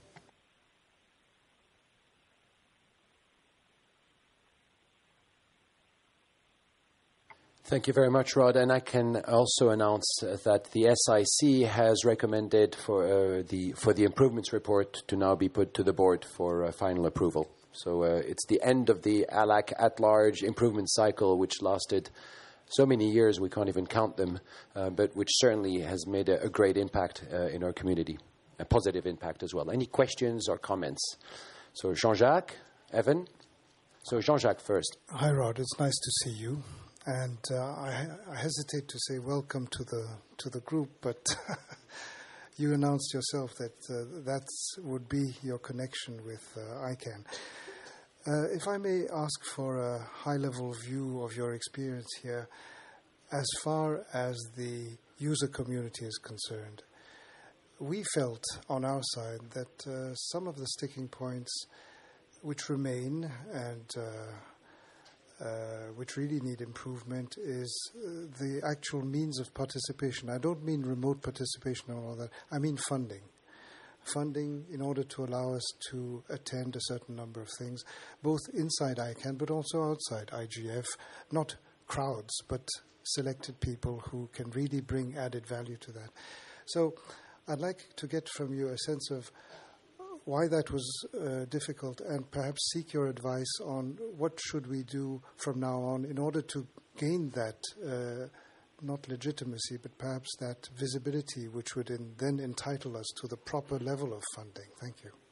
Thank you very much, Rod. And I can also announce that the S I C has recommended for uh, the for the improvements report to now be put to the board for uh, final approval. So uh, it's the end of the A L A C at-large improvement cycle, which lasted so many years we can't even count them, uh, but which certainly has made a, a great impact uh, in our community, a positive impact as well. Any questions or comments? So Jean-Jacques, Evan? So Jean-Jacques first. Hi, Rod. It's nice to see you. And uh, I, I hesitate to say welcome to the to the group, but you announced yourself that uh, that would be your connection with uh, I CANN. Uh, if I may ask for a high-level view of your experience here, as far as the user community is concerned, we felt on our side that uh, some of the sticking points which remain and uh, uh, which really need improvement is uh, the actual means of participation. I don't mean remote participation and all that. I mean funding. Funding in order to allow us to attend a certain number of things, both inside I CAN but also outside I G F, not crowds, but selected people who can really bring added value to that. So I'd like to get from you a sense of why that was uh, difficult, and perhaps seek your advice on what should we do from now on in order to gain that, uh, not legitimacy, but perhaps that visibility which would in, then entitle us to the proper level of funding. Thank you.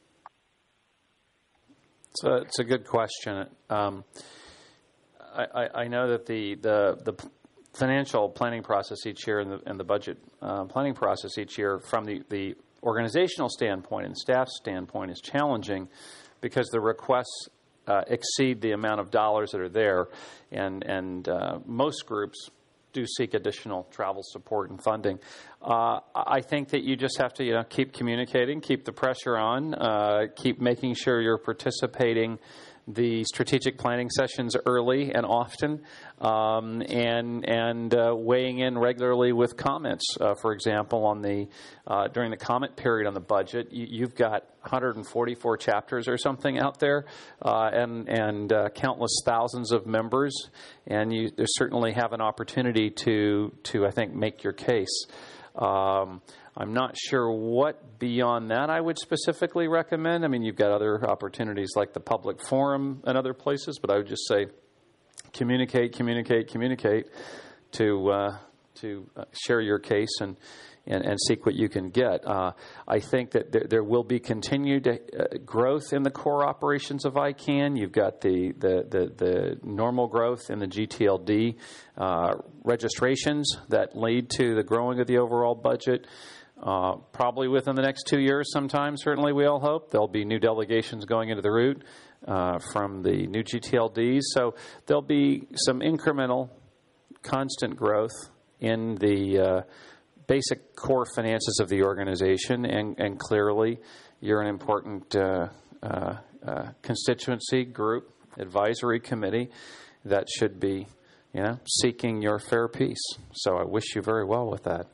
So it's a good question. Um, I, I, I know that the, the, the financial planning process each year and the, and the budget uh, planning process each year from the, the organizational standpoint and staff standpoint is challenging because the requests uh, exceed the amount of dollars that are there, and, and uh, most groups do seek additional travel support and funding. Uh, I think that you just have to, you know, keep communicating, keep the pressure on, uh, keep making sure you're participating the strategic planning sessions early and often, um, and and uh, weighing in regularly with comments. Uh, for example, on the uh, during the comment period on the budget, you, you've got one hundred forty-four chapters or something out there, uh, and and uh, countless thousands of members, and you certainly have an opportunity to to I think make your case. Um, I'm not sure what beyond that I would specifically recommend. I mean, you've got other opportunities like the public forum and other places, but I would just say communicate, communicate, communicate to uh, to uh, share your case and, and, and seek what you can get. Uh, I think that there, there will be continued uh, growth in the core operations of I CAN. You've got the, the, the, the normal growth in the G T L D uh, registrations that lead to the growing of the overall budget. Uh, probably within the next two years sometime, certainly we all hope. There'll be new delegations going into the route uh, from the new G T L Ds. So there'll be some incremental, constant growth in the uh, basic core finances of the organization. And, and clearly, you're an important uh, uh, uh, constituency group, advisory committee that should be, you know, seeking your fair piece. So I wish you very well with that.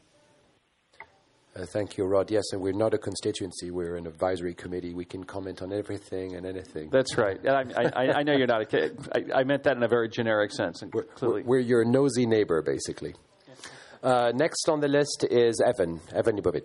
Uh, thank you, Rod. Yes, and we're not a constituency. We're an advisory committee. We can comment on everything and anything. That's right. And I, I, I know you're not a I, I meant that in a very generic sense. And we're, clearly. we're your nosy neighbor, basically. Uh, next on the list is Evan, Evan Libovic.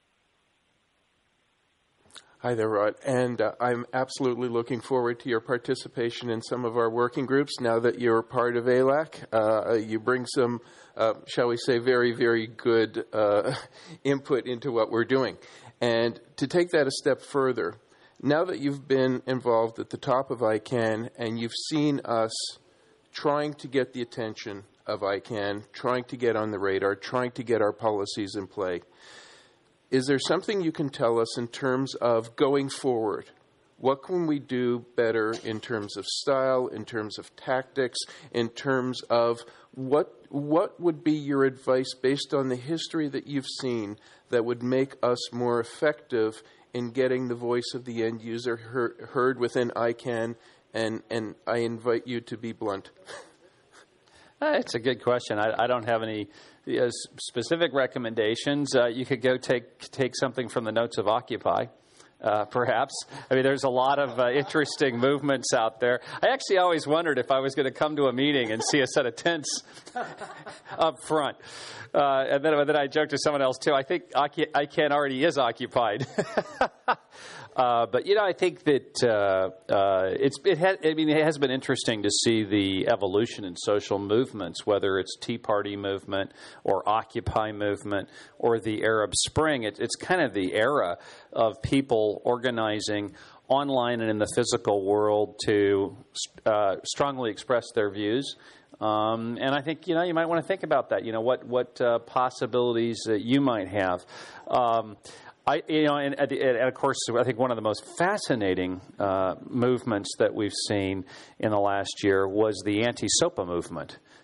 Hi there, Rod. And uh, I'm absolutely looking forward to your participation in some of our working groups now that you're part of A L A C. Uh, you bring some, uh, shall we say, very, very good uh, input into what we're doing. And to take that a step further, now that you've been involved at the top of I CAN and you've seen us trying to get the attention of I CAN, trying to get on the radar, trying to get our policies in play, is there something you can tell us in terms of going forward? What can we do better in terms of style, in terms of tactics, in terms of what what would be your advice based on the history that you've seen that would make us more effective in getting the voice of the end user heard, heard within I CAN? And, and I invite you to be blunt. It's a good question. I, I don't have any uh, specific recommendations. Uh, you could go take take something from the notes of Occupy, uh, perhaps. I mean, there's a lot of uh, interesting movements out there. I actually always wondered if I was going to come to a meeting and see a set of tents up front. Uh, and then, then I joked to someone else, too. I think I CAN already is occupied. Uh, but, you know, I think that uh, uh, it's, it, ha- I mean, it has been interesting to see the evolution in social movements, whether it's Tea Party movement or Occupy movement or the Arab Spring. It, it's kind of the era of people organizing online and in the physical world to uh, strongly express their views. Um, and I think, you know, you might want to think about that, you know, what, what uh, possibilities that you might have. Um, I, you know, and, and, and of course, I think one of the most fascinating uh, movements that we've seen in the last year was the anti-SOPA movement.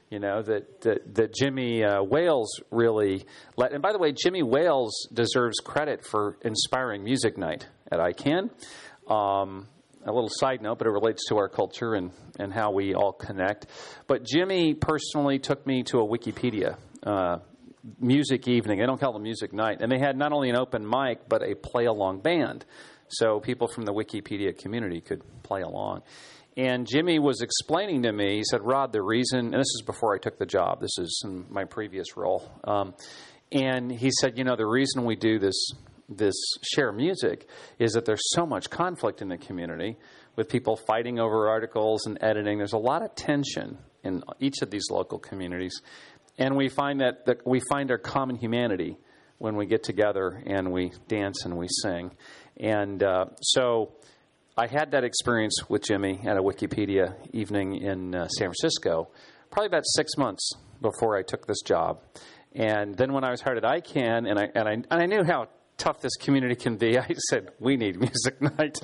You know, that, that, that Jimmy uh, Wales really let. And by the way, Jimmy Wales deserves credit for inspiring Music Night at I CAN. Um, a little side note, but it relates to our culture and, and how we all connect. But Jimmy personally took me to a Wikipedia uh, music evening. They don't call it Music Night. And they had not only an open mic, but a play-along band. So people from the Wikipedia community could play along. And Jimmy was explaining to me, he said, Rod, the reason, and this is before I took the job, this is in my previous role, um, and he said, you know, the reason we do this this share music is that there's so much conflict in the community with people fighting over articles and editing. There's a lot of tension in each of these local communities. And we find that, that we find our common humanity when we get together and we dance and we sing. And uh, so I had that experience with Jimmy at a Wikipedia evening in uh, San Francisco, probably about six months before I took this job. And then when I was hired at I CAN, and I and I, and I knew how tough this community can be, I said, we need Music Night.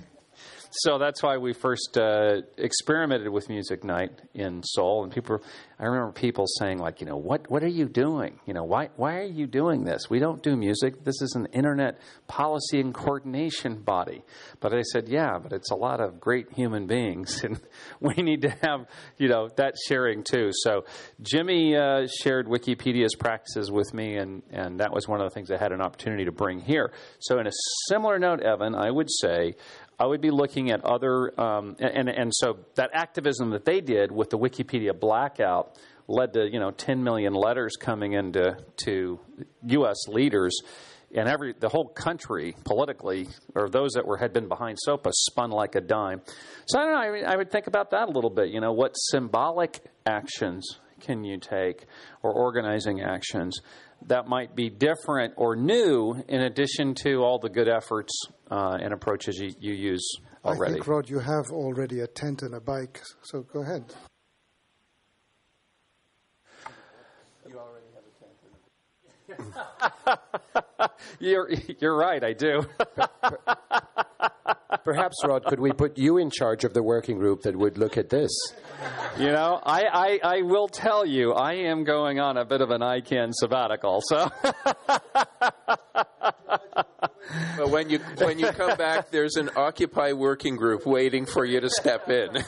So that's why we first uh, experimented with Music Night in Seoul. And people, I remember people saying, like, you know, what what are you doing? You know, why why are you doing this? We don't do music. This is an internet policy and coordination body. But I said, yeah, but it's a lot of great human beings, and we need to have, you know, that sharing too. So Jimmy uh, shared Wikipedia's practices with me, and and that was one of the things I had an opportunity to bring here. So in a similar note, Evan, I would say, I would be looking at other, um, and, and so that activism that they did with the Wikipedia blackout led to, you know, ten million letters coming into to U S leaders, and every the whole country politically, or those that were had been behind SOPA, spun like a dime. So I don't know. I, mean, I would think about that a little bit. You know, what symbolic actions can you take, or organizing actions that might be different or new, in addition to all the good efforts uh, and approaches you, you use already? I think, Rod, you have already a tent and a bike, so go ahead. You already have a tent. you're, you're right, I do. Perhaps, Rod, could we put you in charge of the working group that would look at this? You know, I, I, I will tell you, I am going on a bit of an I CAN sabbatical, so. But when you when you come back, there's an Occupy working group waiting for you to step in.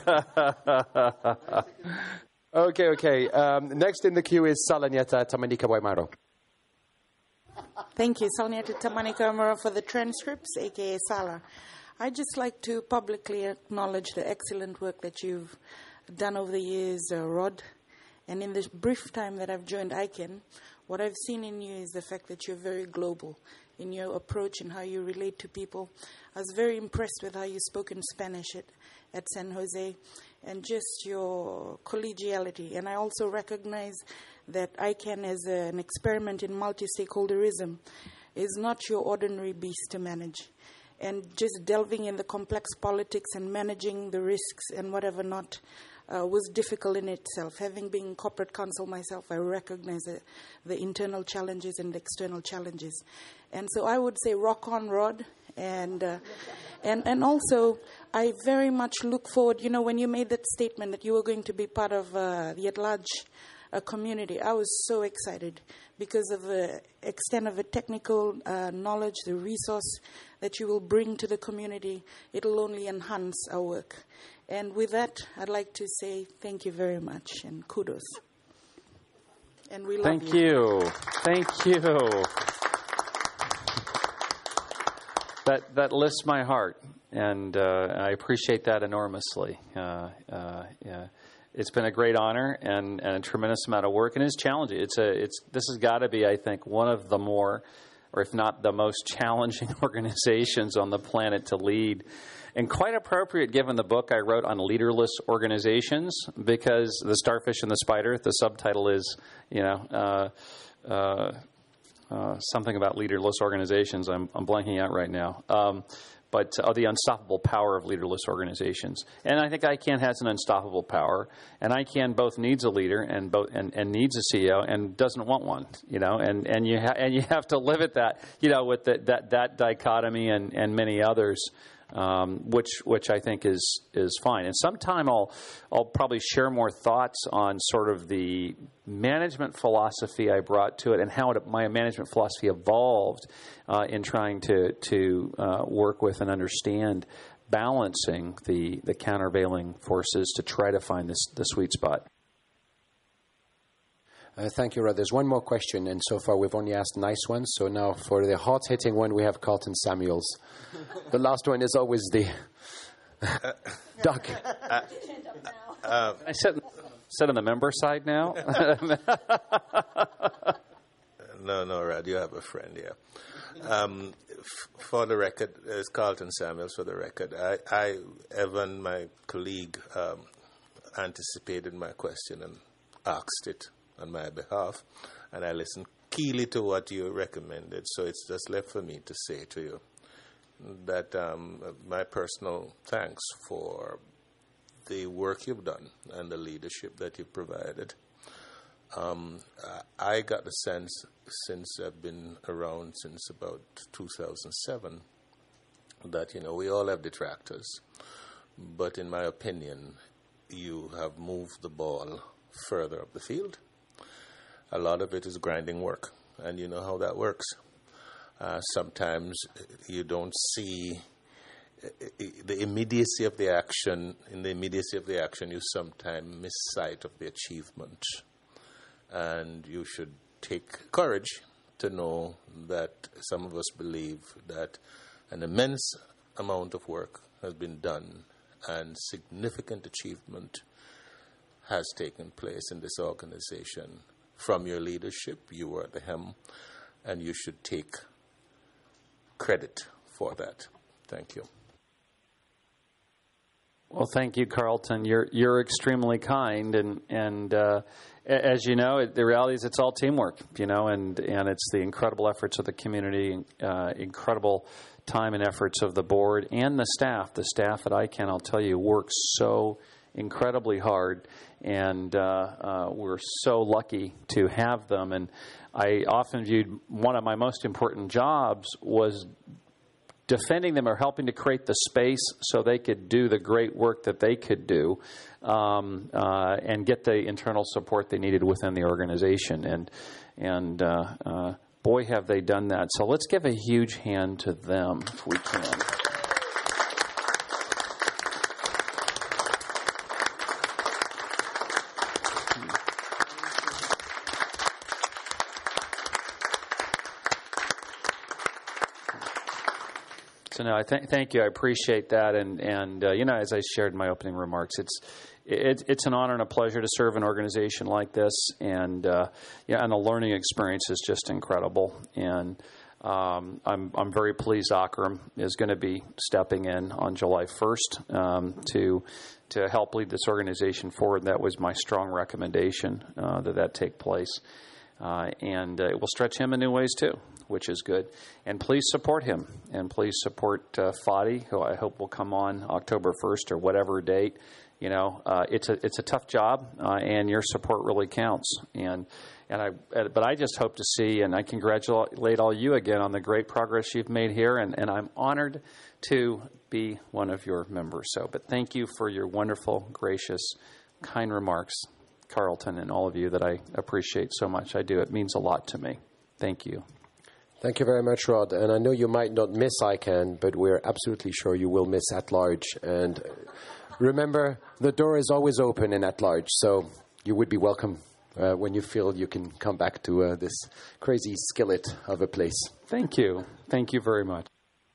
okay, okay. Um, next in the queue is Salanieta Tamanika Waimaro. Thank you, Salanieta Tamanika Waimaro, for the transcripts, a k a. Sala. I'd just like to publicly acknowledge the excellent work that you've done over the years, uh, Rod. And in this brief time that I've joined I CAN, what I've seen in you is the fact that you're very global in your approach and how you relate to people. I was very impressed with how you spoke in Spanish at, at San Jose, and just your collegiality. And I also recognize that I CAN, as a, an experiment in multi-stakeholderism, is not your ordinary beast to manage. And just delving in the complex politics and managing the risks and whatever not uh, was difficult in itself. Having been corporate counsel myself, I recognize the, the internal challenges and the external challenges. And so I would say rock on, Rod. And, uh, and, and also, I very much look forward, you know, when you made that statement that you were going to be part of uh, the at-large uh, community, I was so excited because of the extent of the technical uh, knowledge, the resource that you will bring to the community. It'll only enhance our work. And with that, I'd like to say thank you very much and kudos. And we love thank you. Thank you. Thank you. That that lifts my heart, and uh, I appreciate that enormously. Uh, uh, yeah. It's been a great honor and, and a tremendous amount of work, and it's challenging. It's a it's this has got to be, I think, one of the more, or if not the most challenging organizations on the planet to lead, and quite appropriate given the book I wrote on leaderless organizations, because the Starfish and the Spider, the subtitle is, you know. Uh, uh, Uh, something about leaderless organizations. I'm, I'm blanking out right now. Um, but uh, the unstoppable power of leaderless organizations. And I think I CAN has an unstoppable power. And I CAN both needs a leader and both and, and needs a C E O and doesn't want one. You know, and and you ha- and you have to live at that. You know, with the, that that dichotomy and and many others. um, which which I think is is fine. And sometime I'll I'll probably share more thoughts on sort of the management philosophy I brought to it and how it, my management philosophy evolved uh, in trying to to uh, work with and understand balancing the the countervailing forces to try to find this the sweet spot. Uh, thank you, Rod. There's one more question, and so far we've only asked nice ones. So now for the hard-hitting one, we have Carlton Samuels. The last one is always the uh, Doug. Uh, uh, Can I sit, sit on the member side now? no, no, Rod, you have a friend here. Um, f- for the record, it's Carlton Samuels for the record. I, I Evan, my colleague, um, anticipated my question and asked it on my behalf, and I listened keenly to what you recommended. So it's just left for me to say to you that um, my personal thanks for the work you've done and the leadership that you've provided. Um, I got the sense, since I've been around since about two thousand seven, that, you know, we all have detractors, but in my opinion, you have moved the ball further up the field. A lot of it is grinding work, and you know how that works. Uh, sometimes you don't see the immediacy of the action. In the immediacy of the action, you sometimes miss sight of the achievement. And you should take courage to know that some of us believe that an immense amount of work has been done and significant achievement has taken place in this organization. From your leadership, you were at the helm, and you should take credit for that. Thank you. Well, thank you, Carlton. You're you're extremely kind, and and uh, as you know, the reality is it's all teamwork, you know, and and it's the incredible efforts of the community, uh, incredible time and efforts of the board and the staff. The staff at I CAN, I'll tell you, works so incredibly hard, and uh, uh, we're so lucky to have them. And I often viewed one of my most important jobs was defending them or helping to create the space so they could do the great work that they could do, um, uh, and get the internal support they needed within the organization. And and uh, uh, boy, have they done that. So let's give a huge hand to them if we can. So no, I th- thank you. I appreciate that, and and uh, you know, as I shared in my opening remarks, it's it, it's an honor and a pleasure to serve an organization like this, and uh, yeah, and the learning experience is just incredible. And um, I'm I'm very pleased Akram is going to be stepping in on July first um, to to help lead this organization forward. That was my strong recommendation uh, that that take place, uh, and uh, it will stretch him in new ways too, which is good. And please support him. And please support uh, Fadi, who I hope will come on October first or whatever date. You know, uh, it's a it's a tough job, uh, and your support really counts. And and I but I just hope to see, and I congratulate all you again on the great progress you've made here. And, and I'm honored to be one of your members. So, but thank you for your wonderful, gracious, kind remarks, Carlton, and all of you that I appreciate so much. I do. It means a lot to me. Thank you. Thank you very much, Rod. And I know you might not miss I CAN, but we're absolutely sure you will miss At Large. And remember, the door is always open in At Large, so you would be welcome uh, when you feel you can come back to uh, this crazy skillet of a place. Thank you. Thank you very much.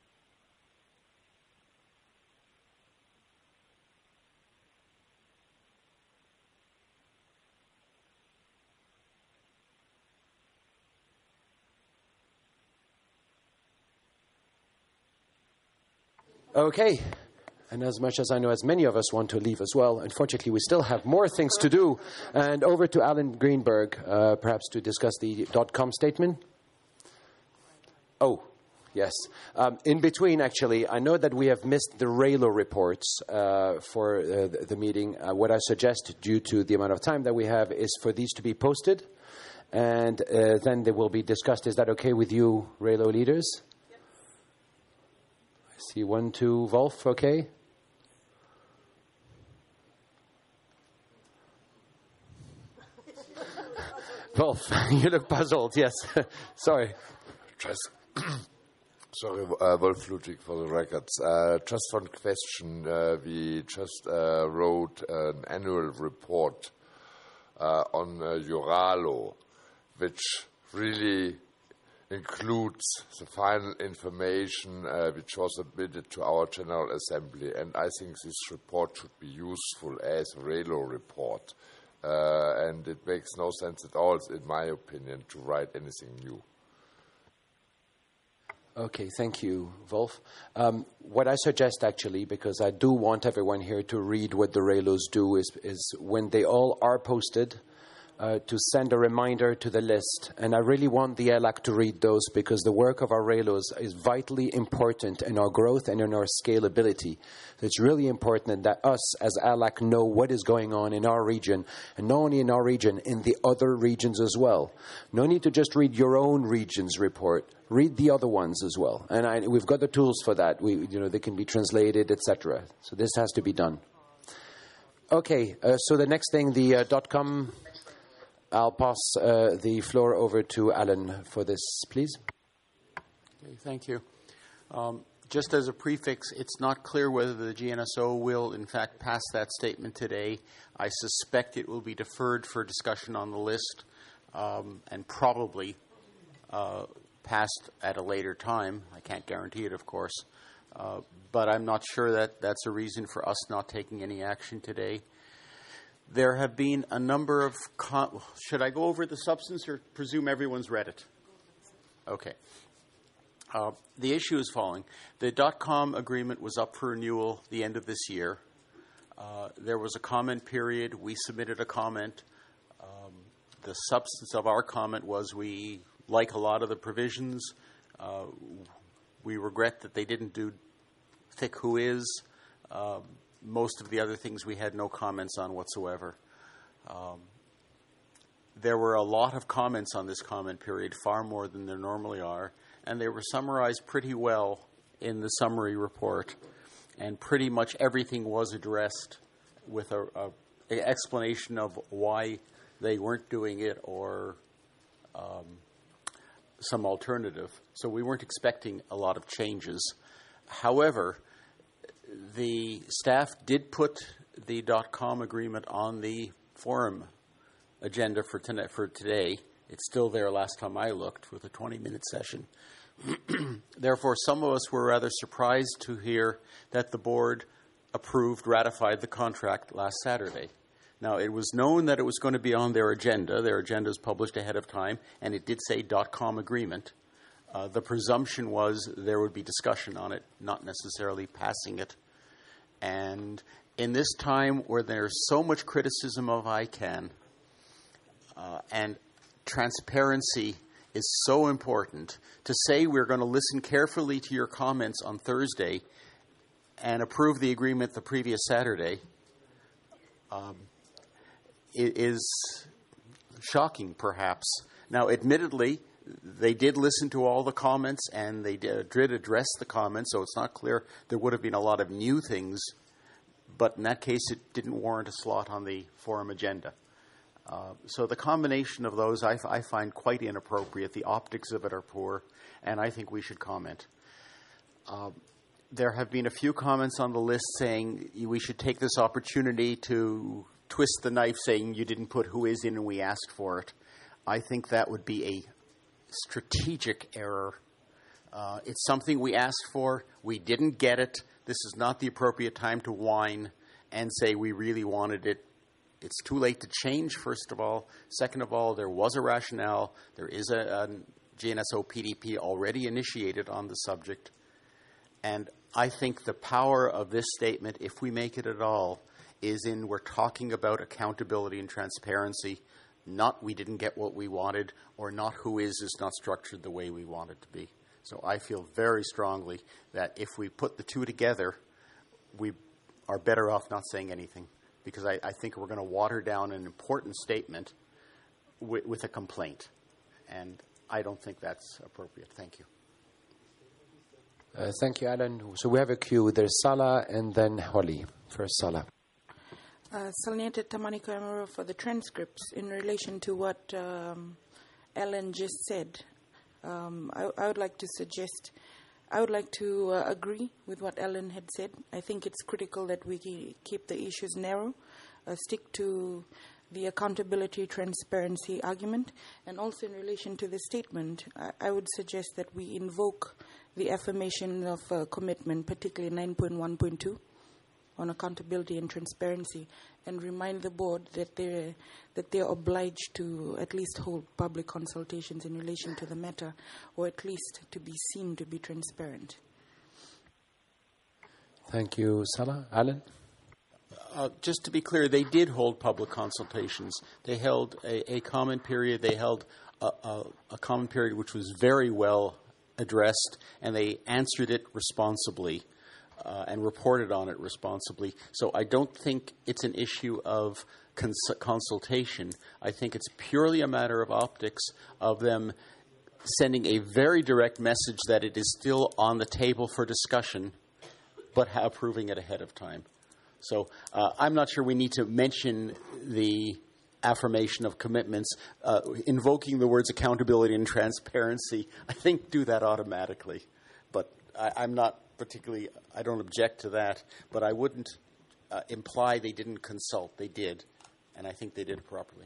Okay, and as much as I know, as many of us want to leave as well, unfortunately we still have more things to do. And over to Alan Greenberg, uh, perhaps to discuss the dot-com statement. Oh, yes. Um, in between, actually, I know that we have missed the RAILO reports uh, for uh, the, the meeting. Uh, what I suggest, due to the amount of time that we have, is for these to be posted, and uh, then they will be discussed. Is that okay with you, RAILO leaders? See one, two, Wolf, okay? Wolf, you look puzzled, yes. Sorry. Just Sorry, uh, Wolf Ludwig for the records. Uh, just one question. Uh, we just uh, wrote an annual report uh, on uh, Uralo, which really includes the final information uh, which was submitted to our General Assembly. And I think this report should be useful as a RELO report. Uh, and it makes no sense at all, in my opinion, to write anything new. Okay, thank you, Wolf. Um, what I suggest, actually, because I do want everyone here to read what the RELOs do, is, is when they all are posted, uh, to send a reminder to the list. And I really want the A L A C to read those, because the work of our RELOs is vitally important in our growth and in our scalability. So it's really important that us, as A L A C, know what is going on in our region, and not only in our region, in the other regions as well. No need to just read your own region's report. Read the other ones as well. And I, we've got the tools for that. We, you know, they can be translated, et cetera. So this has to be done. Okay, uh, so the next thing, the uh, dot-com, I'll pass uh, the floor over to Alan for this, please. Okay, thank you. Um, just as a prefix, it's not clear whether the G N S O will, in fact, pass that statement today. I suspect it will be deferred for discussion on the list, um, and probably uh, passed at a later time. I can't guarantee it, of course. Uh, but I'm not sure that that's a reason for us not taking any action today. There have been a number of... Con- Should I go over the substance or presume everyone's read it? Okay. Uh, the issue is following. The dot-com agreement was up for renewal the end of this year. Uh, there was a comment period. We submitted a comment. Um, the substance of our comment was we like a lot of the provisions. Uh, we regret that they didn't do thick who is. Uh, most of the other things we had no comments on whatsoever. Um, there were a lot of comments on this comment period, far more than there normally are, and they were summarized pretty well in the summary report, and pretty much everything was addressed with a, a, a explanation of why they weren't doing it or um, some alternative. So we weren't expecting a lot of changes. However, the staff did put the dot-com agreement on the forum agenda for, tonight, for today. It's still there last time I looked with a twenty-minute session. Therefore, some of us were rather surprised to hear that the board approved, ratified the contract last Saturday. Now, it was known that it was going to be on their agenda. Their agenda is published ahead of time, and it did say dot-com agreement. Uh, the presumption was there would be discussion on it, not necessarily passing it. And in this time where there's so much criticism of I CANN, uh, and transparency is so important, to say we're going to listen carefully to your comments on Thursday and approve the agreement the previous Saturday um, is shocking, perhaps. Now, admittedly, they did listen to all the comments, and they did address the comments, so it's not clear there would have been a lot of new things. But in that case, it didn't warrant a slot on the forum agenda. Uh, so the combination of those I, f- I find quite inappropriate. The optics of it are poor, and I think we should comment. Uh, there have been a few comments on the list saying we should take this opportunity to twist the knife, saying you didn't put who is in and we asked for it. I think that would be a strategic error. Uh, it's something we asked for. We didn't get it. This is not the appropriate time to whine and say we really wanted it. It's too late to change, first of all. Second of all, there was a rationale. There is a, a G N S O P D P already initiated on the subject. And I think the power of this statement, if we make it at all, is in we're talking about accountability and transparency, not we didn't get what we wanted, or not who is is not structured the way we want it to be. So I feel very strongly that if we put the two together, we are better off not saying anything, because I, I think we're going to water down an important statement with, with a complaint. And I don't think that's appropriate. Thank you. Uh, thank you, Alan. So we have a queue. There's Salah and then Holly. First, Salah. Uh, Salnete Tamaniko Emero for the transcripts in relation to what um, Ellen just said. Um, I, I would like to suggest, I would like to uh, agree with what Ellen had said. I think it's critical that we keep the issues narrow, uh, stick to the accountability, transparency argument, and also in relation to the statement, I, I would suggest that we invoke the affirmation of uh, commitment, particularly nine point one point two, on accountability and transparency, and remind the board that they're, that they're obliged to at least hold public consultations in relation to the matter, or at least to be seen to be transparent. Thank you, Salah. Alan? Uh, just to be clear, they did hold public consultations. They held a, a comment period. They held a, a, a comment period which was very well addressed, and they answered it responsibly uh, and reported on it responsibly. So I don't think it's an issue of cons- consultation. I think it's purely a matter of optics of them sending a very direct message that it is still on the table for discussion, but approving it ahead of time. So uh, I'm not sure we need to mention the affirmation of commitments. Uh, invoking the words accountability and transparency, I think, do that automatically. But I, I'm not particularly, I don't object to that, but I wouldn't uh, imply they didn't consult. They did, and I think they did properly.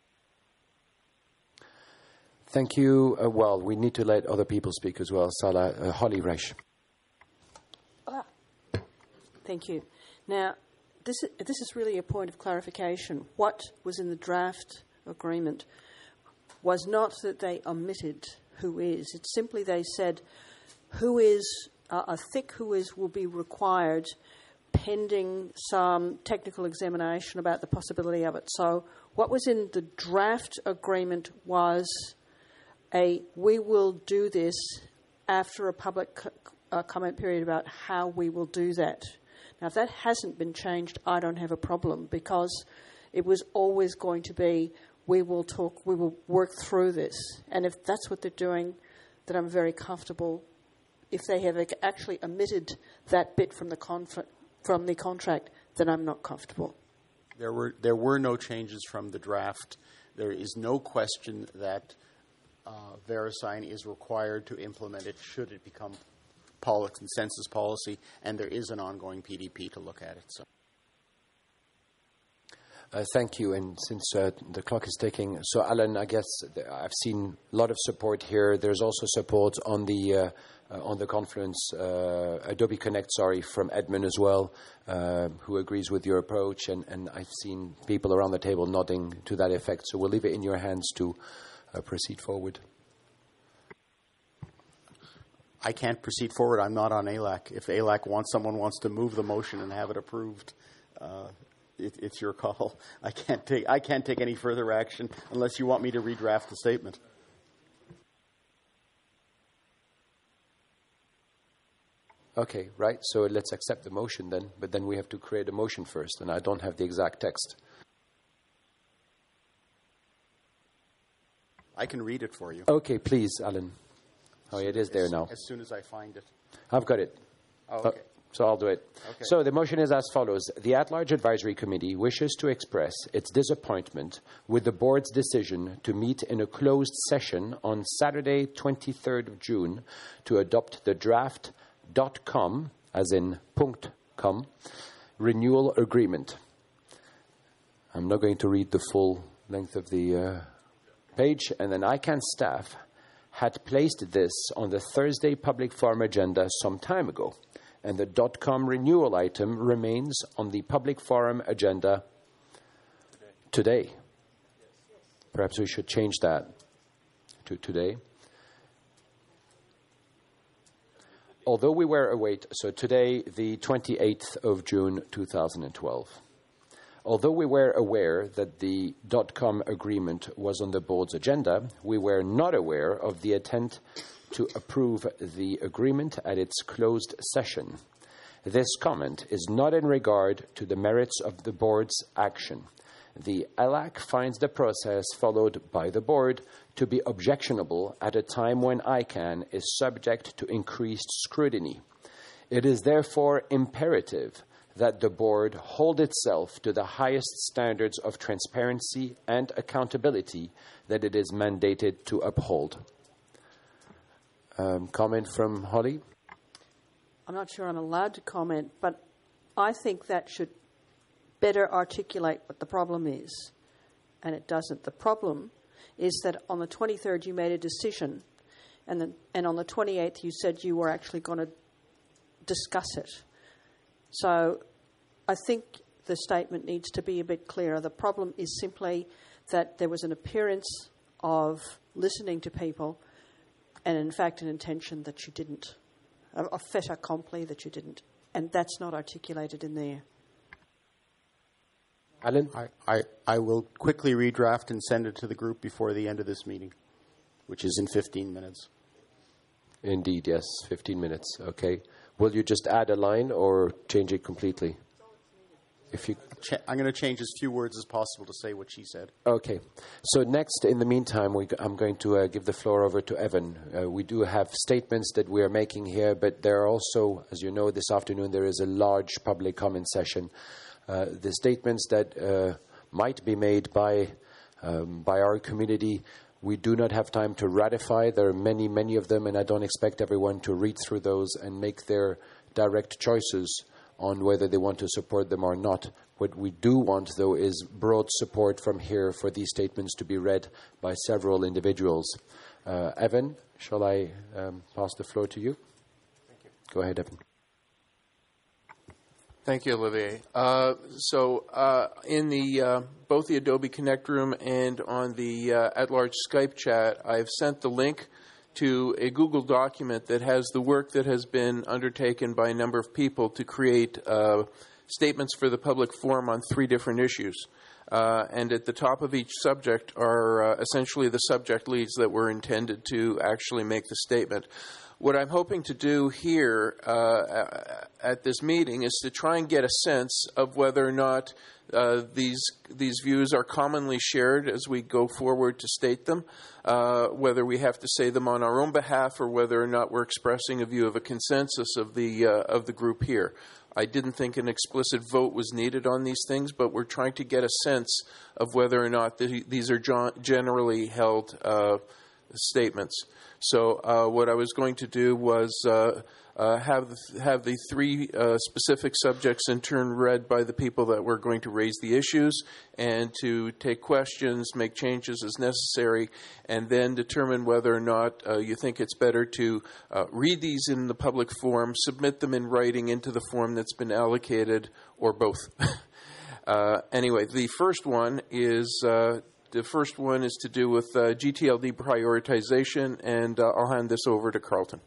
Thank you. Uh, well, we need to let other people speak as well. Salah, uh, Holly Resch. Ah. Thank you. Now, This is, this is really a point of clarification. What was in the draft agreement was not that they omitted who is. It's simply they said who is, uh, a thick who is will be required pending some technical examination about the possibility of it. So what was in the draft agreement was a we will do this after a public co- uh, comment period about how we will do that. Now, if that hasn't been changed, I don't have a problem, because it was always going to be, we will talk, we will work through this. And if that's what they're doing, then I'm very comfortable. If they have actually omitted that bit from the conf- from the contract, then I'm not comfortable. There were there were no changes from the draft. There is no question that uh, VeriSign is required to implement it should it become consensus policy, and there is an ongoing P D P to look at it. So, uh, thank you. And since uh, the clock is ticking, so Alan, I guess I've seen a lot of support here. There's also support on the uh, uh, on the Confluence uh, Adobe Connect, sorry, from Edmund as well, uh, who agrees with your approach. And, and I've seen people around the table nodding to that effect. So we'll leave it in your hands to uh, proceed forward. I can't proceed forward. I'm not on A L A C. If A L A C wants, someone wants to move the motion and have it approved, uh, it, it's your call. I can't take I can't take any further action unless you want me to redraft the statement. Okay, right. So let's accept the motion then, but then we have to create a motion first, and I don't have the exact text. I can read it for you. Okay, please, Alan. Oh, it is there now. As soon as I find it. I've got it. Oh, okay. So I'll do it. Okay. So the motion is as follows. The At-Large Advisory Committee wishes to express its disappointment with the board's decision to meet in a closed session on Saturday, twenty-third of June, to adopt the draft .com, as in .com, renewal agreement. I'm not going to read the full length of the uh, page. And then I C A N staff had placed this on the Thursday public forum agenda some time ago, and the .com renewal item remains on the public forum agenda today. today. Perhaps we should change that to today. Although we were await, so today, the twenty-eighth of June, two thousand twelve. Although we were aware that the .com agreement was on the board's agenda, we were not aware of the intent to approve the agreement at its closed session. This comment is not in regard to the merits of the board's action. The A L A C finds the process followed by the board to be objectionable at a time when ICANN is subject to increased scrutiny. It is therefore imperative that the board hold itself to the highest standards of transparency and accountability that it is mandated to uphold. Um, comment from Holly? I'm not sure I'm allowed to comment, but I think that should better articulate what the problem is. And it doesn't. The problem is that on the twenty-third you made a decision, and, then, and on the twenty-eighth you said you were actually going to discuss it. So I think the statement needs to be a bit clearer. The problem is simply that there was an appearance of listening to people and, in fact, an intention that you didn't, a, a fait accompli that you didn't. And that's not articulated in there. Alan? I, I, I will quickly redraft and send it to the group before the end of this meeting, which is in fifteen minutes. Indeed, yes, fifteen minutes. Okay. Will you just add a line or change it completely? If you, Ch- I'm going to change as few words as possible to say what she said. Okay. So next, in the meantime, we, I'm going to uh, give the floor over to Evan. Uh, we do have statements that we are making here, but there are also, as you know, this afternoon there is a large public comment session. Uh, the statements that uh, might be made by um, by our community, we do not have time to ratify. There are many, many of them, and I don't expect everyone to read through those and make their direct choices on whether they want to support them or not. What we do want, though, is broad support from here for these statements to be read by several individuals. Uh, Evan, shall I um, pass the floor to you? Thank you. Go ahead, Evan. Thank you, Olivier. Uh, so uh, in the uh, both the Adobe Connect room and on the uh, at-large Skype chat, I've sent the link to a Google document that has the work that has been undertaken by a number of people to create uh, statements for the public forum on three different issues. Uh, and at the top of each subject are uh, essentially the subject leads that were intended to actually make the statement. What I'm hoping to do here uh, at this meeting is to try and get a sense of whether or not uh, these these views are commonly shared as we go forward to state them, uh, whether we have to say them on our own behalf or whether or not we're expressing a view of a consensus of the uh, of the group here. I didn't think an explicit vote was needed on these things, but we're trying to get a sense of whether or not the, these are generally held uh, statements. So uh, what I was going to do was uh, uh, have the, have the three uh, specific subjects in turn read by the people that were going to raise the issues, and to take questions, make changes as necessary, and then determine whether or not uh, you think it's better to uh, read these in the public forum, submit them in writing into the form that's been allocated, or both. uh, anyway, the first one is... Uh, The first one is to do with uh, G T L D prioritization, and uh, I'll hand this over to Carlton.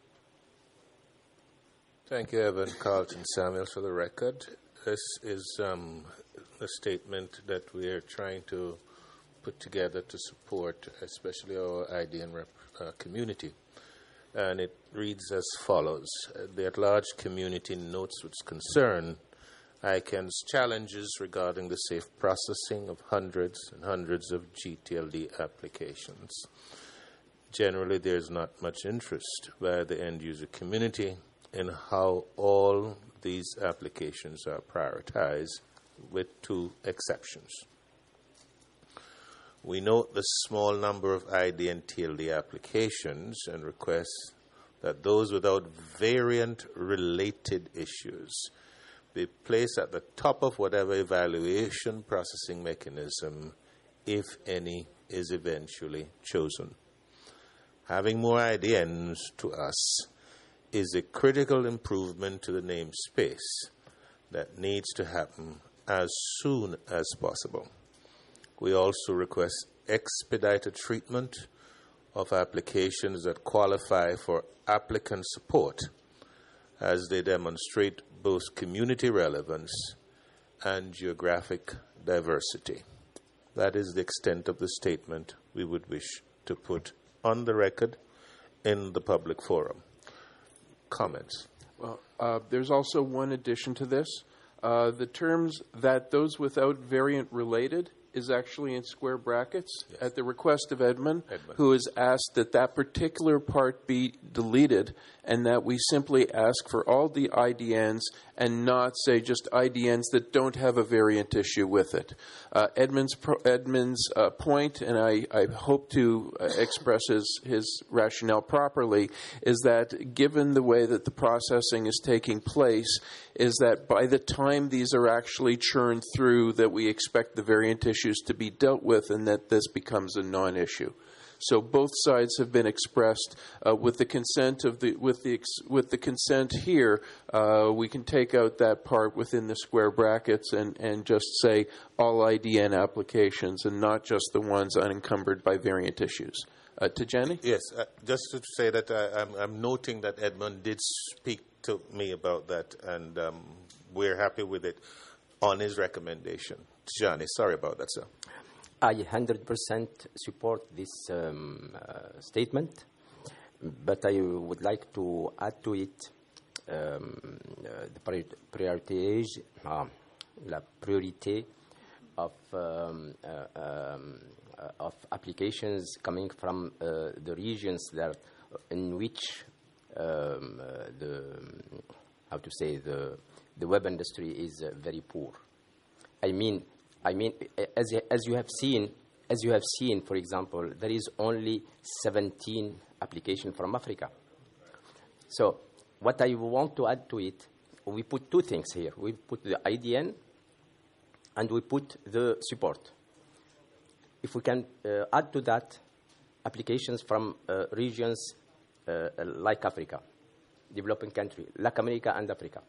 Thank you, Evan. Carlton Samuels for the record. This is um, a statement that we are trying to put together to support especially our I D N rep, uh, community. And it reads as follows. The at-large community notes with concern ICANN's challenges regarding the safe processing of hundreds and hundreds of G T L D applications. Generally, there is not much interest by the end-user community in how all these applications are prioritized, with two exceptions. We note the small number of I D N T L D applications and request that those without variant-related issues be placed at the top of whatever evaluation processing mechanism, if any, is eventually chosen. Having more I D Ns to us is a critical improvement to the namespace that needs to happen as soon as possible. We also request expedited treatment of applications that qualify for applicant support, as they demonstrate both community relevance and geographic diversity. That is the extent of the statement we would wish to put on the record in the public forum. Comments? Well, uh, there's also one addition to this. Uh, the terms that those without variant related is actually in square brackets yes. at the request of Edmund, Edmund, who has asked that that particular part be deleted and that we simply ask for all the I D Ns and not say just I D Ns that don't have a variant issue with it. Uh, Edmund's, pro, Edmund's uh, point, and I, I hope to uh, express his, his rationale properly, is that given the way that the processing is taking place, is that by the time these are actually churned through, that we expect the variant issues to be dealt with and that this becomes a non-issue. So both sides have been expressed uh, with the consent of the with the with the consent here. Uh, we can take out that part within the square brackets and, and just say all I D N applications and not just the ones unencumbered by variant issues. Uh, Tijani? Yes, uh, just to say that I, I'm, I'm noting that Edmund did speak to me about that, and um, we're happy with it on his recommendation. Tijani, sorry about that, sir. I one hundred percent support this um, uh, statement, but I would like to add to it um, uh, the priority, uh, la priorité of, um, uh, um, uh, of applications coming from uh, the regions that in which um, uh, the, how to say, the, the web industry is uh, very poor. I mean, I mean, as as you have seen, as you have seen, for example, there is only seventeen applications from Africa. So, what I want to add to it, we put two things here. We put the I D N, and we put the support. If we can uh, add to that applications from uh, regions uh, like Africa, developing country, like America and Africa.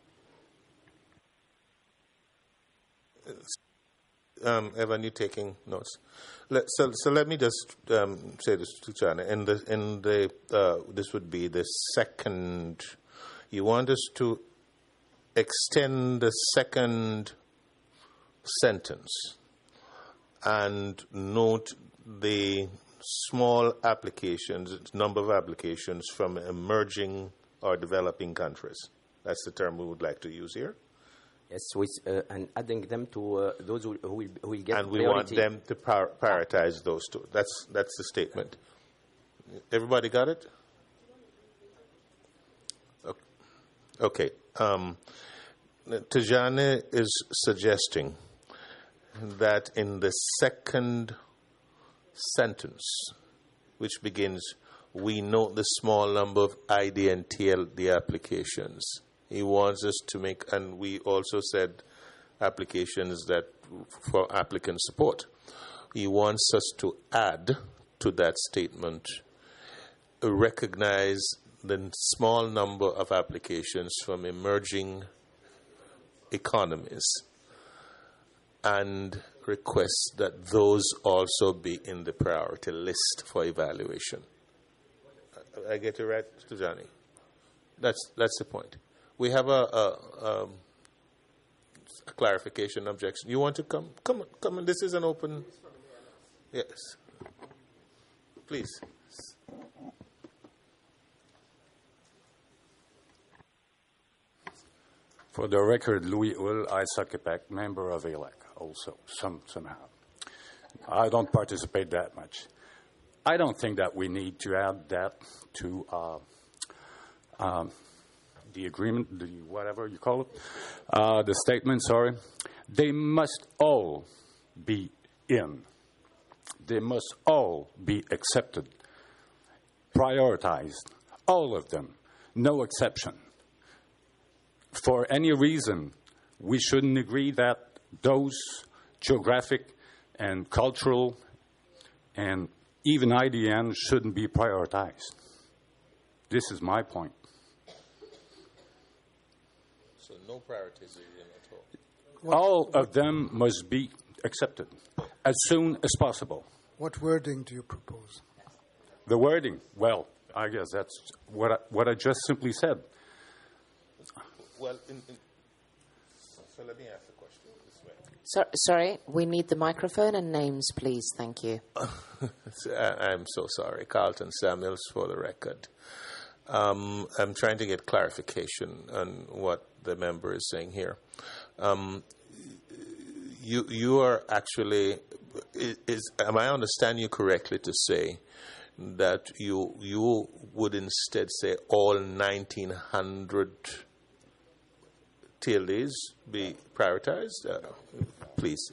Um, Evan, you taking notes? Let, so, so let me just um, say this to China. In the, in the, uh, this would be the second. You want us to extend the second sentence and note the small applications, number of applications from emerging or developing countries. That's the term we would like to use here. Yes, with, uh, and adding them to uh, those who, who, will, who will get and we priority. want them to par- prioritize those two. That's that's the statement. Everybody got it? Okay. Um, Tijani is suggesting that in the second sentence, which begins, we note the small number of I D N T L D applications. He wants us to make, and we also said applications that for applicant support. He wants us to add to that statement, recognize the small number of applications from emerging economies and request that those also be in the priority list for evaluation. I get it right, Tijani? That's, that's the point. We have a, a, um, a clarification objection. You want to come? Come on, come on. This is an open. Yes. Please. For the record, Louis Hull, Isaac-Quebec, member of A L A C also, some, somehow. I don't participate that much. I don't think that we need to add that to uh, um, the agreement, the whatever you call it, uh, the statement, sorry. They must all be in. They must all be accepted, prioritized, all of them, no exception. For any reason, we shouldn't agree that those geographic and cultural and even I D N shouldn't be prioritized. This is my point. So no prioritization at all? All of them must be accepted as soon as possible. What wording do you propose? The wording, well, I guess that's what I, what I just simply said. Well, in, in, so let me ask the question this way. So, sorry, we need the microphone and names, please. Thank you. I'm so sorry. Carlton Samuels, for the record. Um, I'm trying to get clarification on what the member is saying here. Um, you you are actually is, is am I understanding you correctly to say that you you would instead say all nineteen hundred T L Ds be prioritized? Uh, please.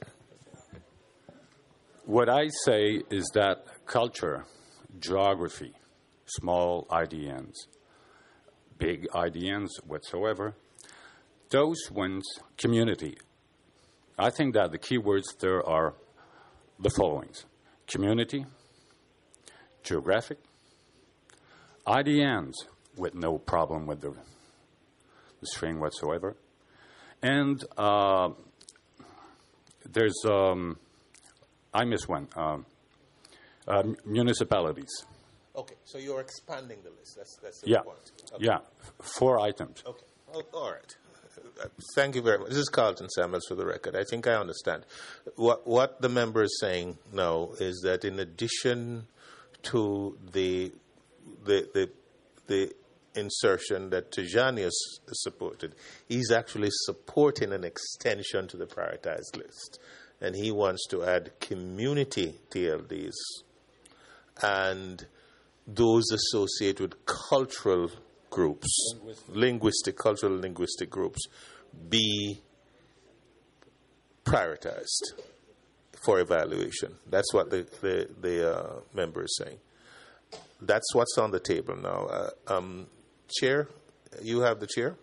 What I say is that culture, geography, small I D Ns, big I D Ns whatsoever, those ones, community. I think that the key words there are the following: community, geographic, I D Ns with no problem with the, the string whatsoever, and uh, there's, um, I missed one, um, uh, municipalities. Okay, so you're expanding the list. That's, that's the yeah. point. Okay. Yeah, four items. Okay, oh, all right. Uh, thank you very much. This is Carlton Samuels for the record. I think I understand. What, what the member is saying now is that in addition to the the the, the insertion that Tijani has supported, he's actually supporting an extension to the prioritized list. And he wants to add community T L Ds and those associated with cultural groups, linguistic, linguistic cultural linguistic groups, be prioritized for evaluation. That's what the, the, the uh, member is saying. That's what's on the table now. Uh, um, Chair, you have the chair.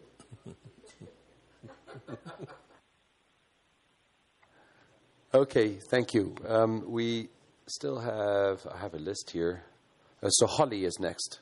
Okay, thank you. Um, we still have, I have a list here. Uh, so Holly is next.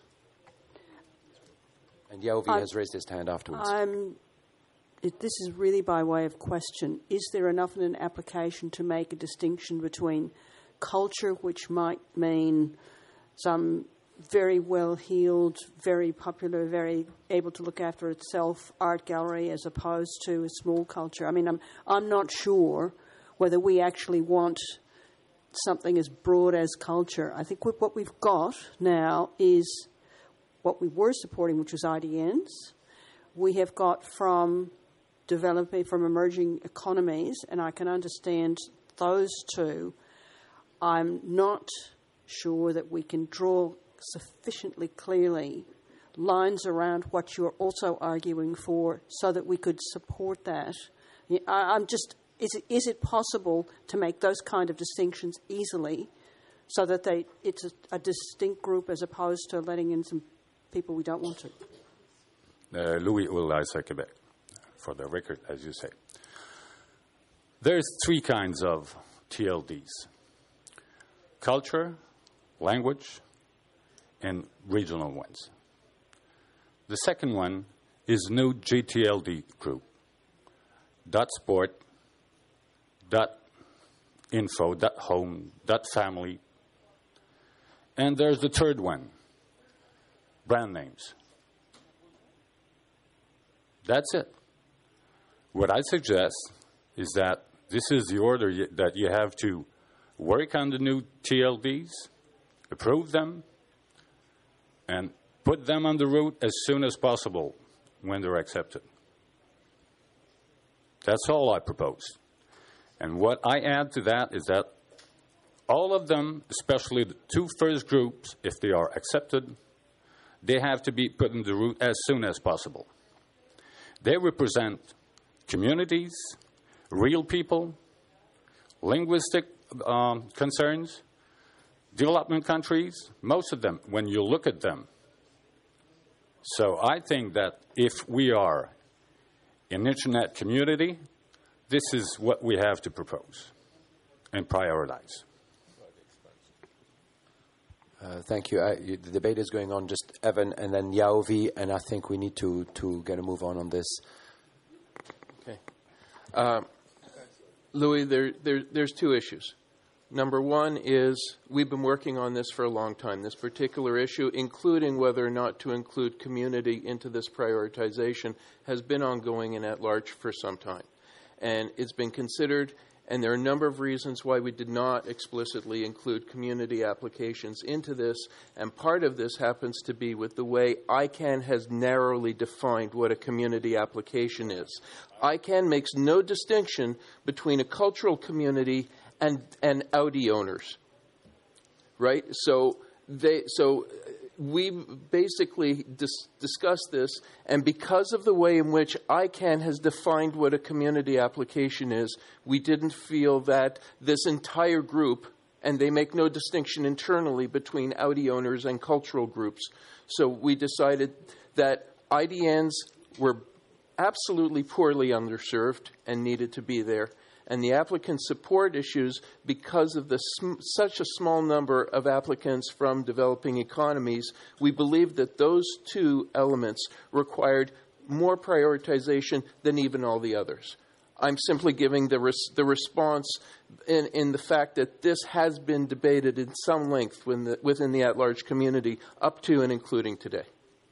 And Yovi I'm, has raised his hand afterwards. I'm, it, this is really by way of question. Is there enough in an application to make a distinction between culture, which might mean some very well-heeled, very popular, very able to look after itself art gallery, as opposed to a small culture? I mean, I'm I'm not sure whether we actually want something as broad as culture. I think what we've got now is what we were supporting, which was I D Ns. We have got from developing, from emerging economies, and I can understand those two. I'm not sure that we can draw sufficiently clearly lines around what you're also arguing for so that we could support that. I, I'm just... Is it, is it possible to make those kind of distinctions easily so that they it's a, a distinct group as opposed to letting in some people we don't want to? Uh, Louis Ulisa, Quebec, for the record, as you say. There's three kinds of T L Ds: culture, language, and regional ones. The second one is new G T L D group. Dot sport, dot info, dot home, dot family. And there's the third one, brand names. That's it. What I suggest is that this is the order y- that you have to work on the new T L Ds, approve them, and put them on the route as soon as possible when they're accepted. That's all I propose. And what I add to that is that all of them, especially the two first groups, if they are accepted, they have to be put in the route as soon as possible. They represent communities, real people, linguistic um, concerns, development countries, most of them, when you look at them. So I think that if we are an internet community, this is what we have to propose and prioritize. Uh, thank you. Uh, you. The debate is going on. Just Evan and then Yaovi, and I think we need to, to get a move on on this. Okay. Um, Louis, there, there, there's two issues. Number one is we've been working on this for a long time, this particular issue, including whether or not to include community into this prioritization, has been ongoing and at large for some time. And it's been considered And there are a number of reasons why we did not explicitly include community applications into this. And part of this happens to be with the way I CANN has narrowly defined what a community application is. I CANN makes no distinction between a cultural community and, and Audi owners, right? So they, so we basically dis- discussed this, and because of the way in which I CANN has defined what a community application is, we didn't feel that this entire group, and they make no distinction internally between Audi owners and cultural groups. So we decided that I D Ns were absolutely poorly underserved and needed to be there. And the applicant support issues, because of the sm- such a small number of applicants from developing economies, we believe that those two elements required more prioritization than even all the others. I'm simply giving the res- the response in, in the fact that this has been debated in some length within the, within the at-large community, up to and including today.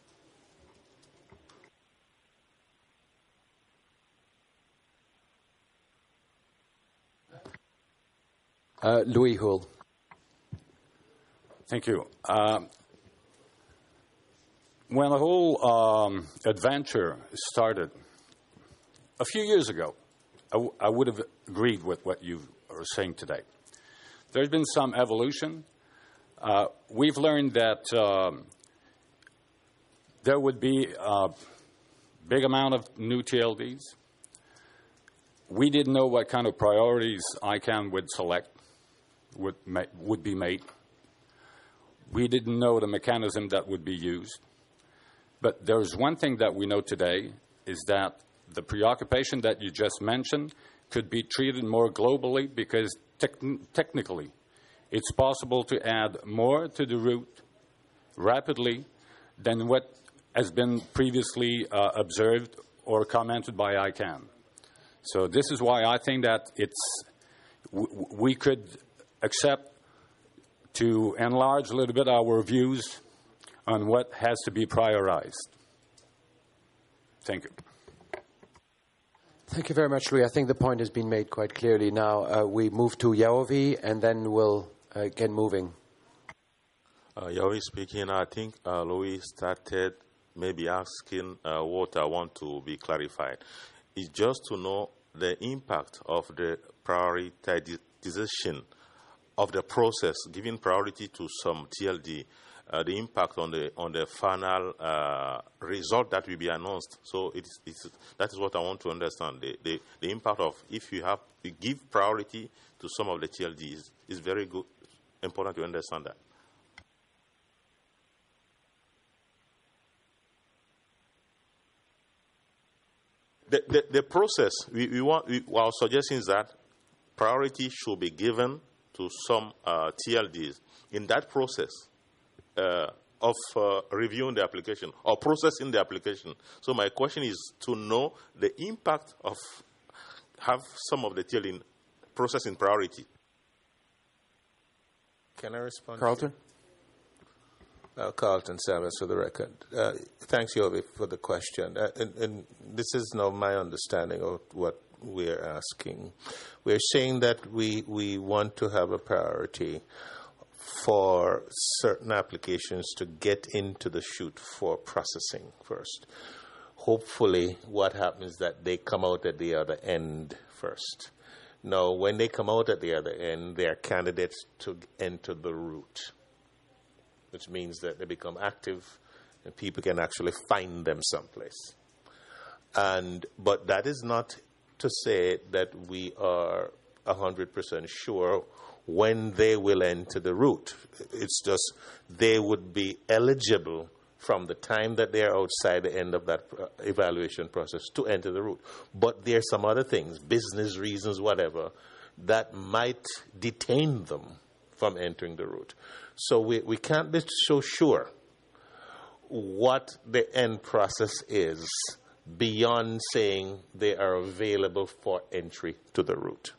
Uh, Louis Hull. Thank you. Um, when the whole um, adventure started a few years ago, I, w- I would have agreed with what you are saying today. There's been some evolution. Uh, we've learned that um, there would be a big amount of new T L Ds. We didn't know what kind of priorities I CANN would select. Would, ma- would be made. We didn't know the mechanism that would be used. But there's one thing that we know today is that the preoccupation that you just mentioned could be treated more globally, because tec- technically it's possible to add more to the route rapidly than what has been previously uh, observed or commented by I CANN. So this is why I think that it's w- we could accept to enlarge a little bit our views on what has to be prioritized. Thank you. Thank you very much, Louis. I think the point has been made quite clearly. Now uh, we move to Yaovi, and then we'll uh, get moving. Uh, Yaovi speaking. I think uh, Louis started maybe asking uh, what I want to be clarified. It's just to know the impact of the prioritization of the process, giving priority to some T L D, uh, the impact on the on the final uh, result that will be announced. So it's, it's, that is what I want to understand. The, the, the impact of, if you have you give priority to some of the T L Ds, is very good, important to understand that. The, the, the process, we, we want, we, our suggestion is that priority should be given to some uh, T L Ds in that process uh, of uh, reviewing the application or processing the application. So my question is to know the impact of have some of the T L D in processing priority. Can I respond? Carlton? Uh, Carlton Samuels for the record. Uh, thanks, Yovi, for the question. Uh, and, and this is now my understanding of what we're asking. We're saying that we, we want to have a priority for certain applications to get into the chute for processing first. Hopefully, what happens is that they come out at the other end first. Now, when they come out at the other end, they are candidates to enter the route, which means that they become active and people can actually find them someplace. And but that is not to say that we are one hundred percent sure when they will enter the route. It's just they would be eligible from the time that they are outside the end of that evaluation process to enter the route. But there are some other things, business reasons, whatever, that might detain them from entering the route. So we, we can't be so sure what the end process is beyond saying they are available for entry to the route.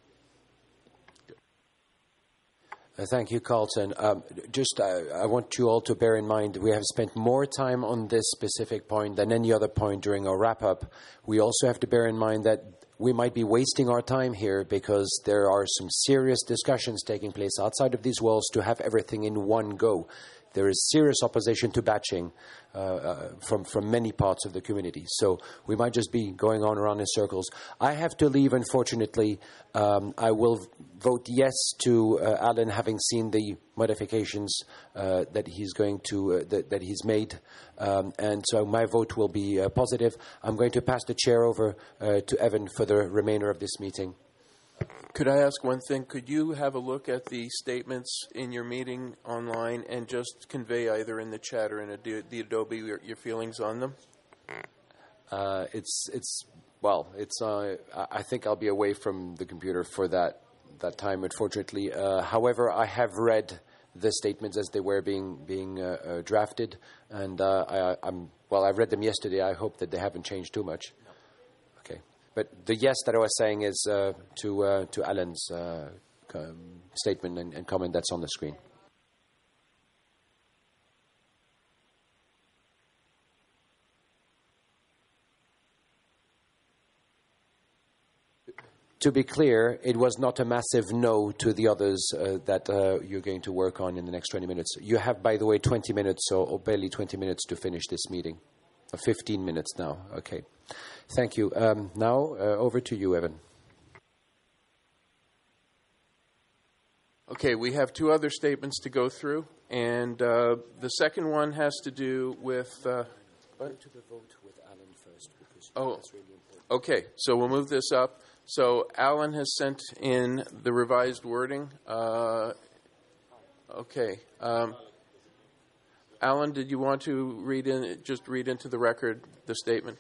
Uh, thank you, Carlton. Um, just, uh, I want you all to bear in mind we have spent more time on this specific point than any other point during our wrap-up. We also have to bear in mind that we might be wasting our time here because there are some serious discussions taking place outside of these walls to have everything in one go. There is serious opposition to batching uh, uh, from, from many parts of the community. So we might just be going on around in circles. I have to leave, unfortunately. Um, I will vote yes to uh, Alan having seen the modifications uh, that he's going to, uh, that, that he's made. Um, and so my vote will be uh, positive. I'm going to pass the chair over uh, to Evan for the remainder of this meeting. Could I ask one thing? Could you have a look at the statements in your meeting online and just convey either in the chat or in a, the Adobe your, your feelings on them? Uh, it's it's well, it's. Uh, I think I'll be away from the computer for that that time, unfortunately. Uh, however, I have read the statements as they were being being uh, uh, drafted, and uh, I, I'm well. I read them yesterday. I hope that they haven't changed too much. But the yes that I was saying is uh, to uh, to Alan's uh, um, statement and, and comment that's on the screen. To be clear, it was not a massive no to the others uh, that uh, you're going to work on in the next twenty minutes. You have, by the way, twenty minutes or, or barely twenty minutes to finish this meeting. Uh, fifteen minutes now. Okay. Thank you. Um, now, uh, over to you, Evan. Okay, we have two other statements to go through, and uh, the second one has to do with... Uh, what? To the vote with Alan first, because oh, that's really important. Okay, so we'll move this up. So Alan has sent in the revised wording. Uh, okay. Um, Alan, did you want to read in, just read into the record the statement?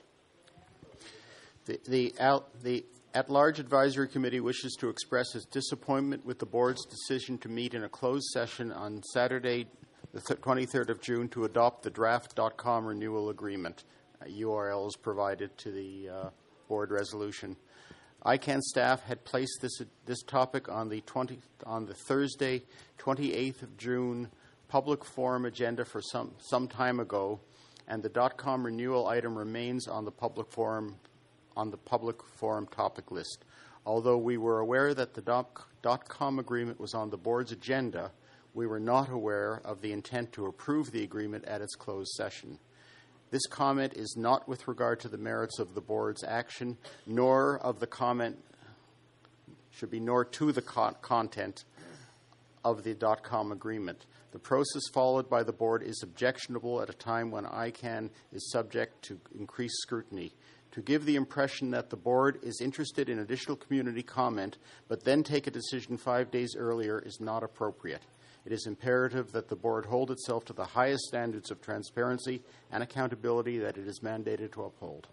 The, the, out, the at-large advisory committee wishes to express its disappointment with the board's decision to meet in a closed session on Saturday, the twenty-third of June, to adopt the draft dot com renewal agreement. Uh, U R L is provided to the uh, board resolution. I CAN staff had placed this this topic on the twenty on the Thursday, twenty-eighth of June public forum agenda for some some time ago, and the .com renewal item remains on the public forum on the public forum topic list. Although we were aware that the .com agreement was on the board's agenda, we were not aware of the intent to approve the agreement at its closed session. This comment is not with regard to the merits of the board's action, nor of the comment should be nor to the con- content of the .com agreement. The process followed by the board is objectionable at a time when I CAN is subject to increased scrutiny. To give the impression that the board is interested in additional community comment, but then take a decision five days earlier is not appropriate. It is imperative that the board hold itself to the highest standards of transparency and accountability that it is mandated to uphold.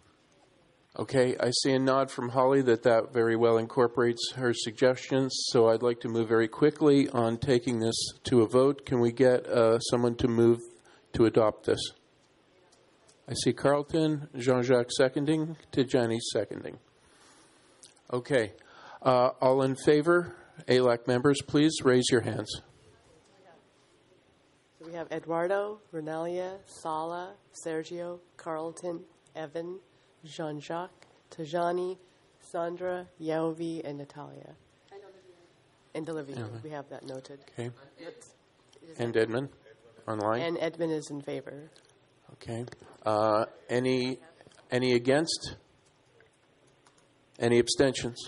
Okay, I see a nod from Holly that that very well incorporates her suggestions, so I'd like to move very quickly on taking this to a vote. Can we get uh, someone to move to adopt this? I see Carlton, Jean-Jacques seconding, Tijani seconding. Okay, uh, all in favor? A L A C members, please raise your hands. So we have Eduardo, Renalia, Sala, Sergio, Carlton, Evan, Jean-Jacques, Tajani, Sandra, Yaovi, and Natalia. And Olivia. Uh-huh. We have that noted. Okay. That's, And Edmund, online? And Edmund is in favor. Okay. Uh, any any against? Any abstentions?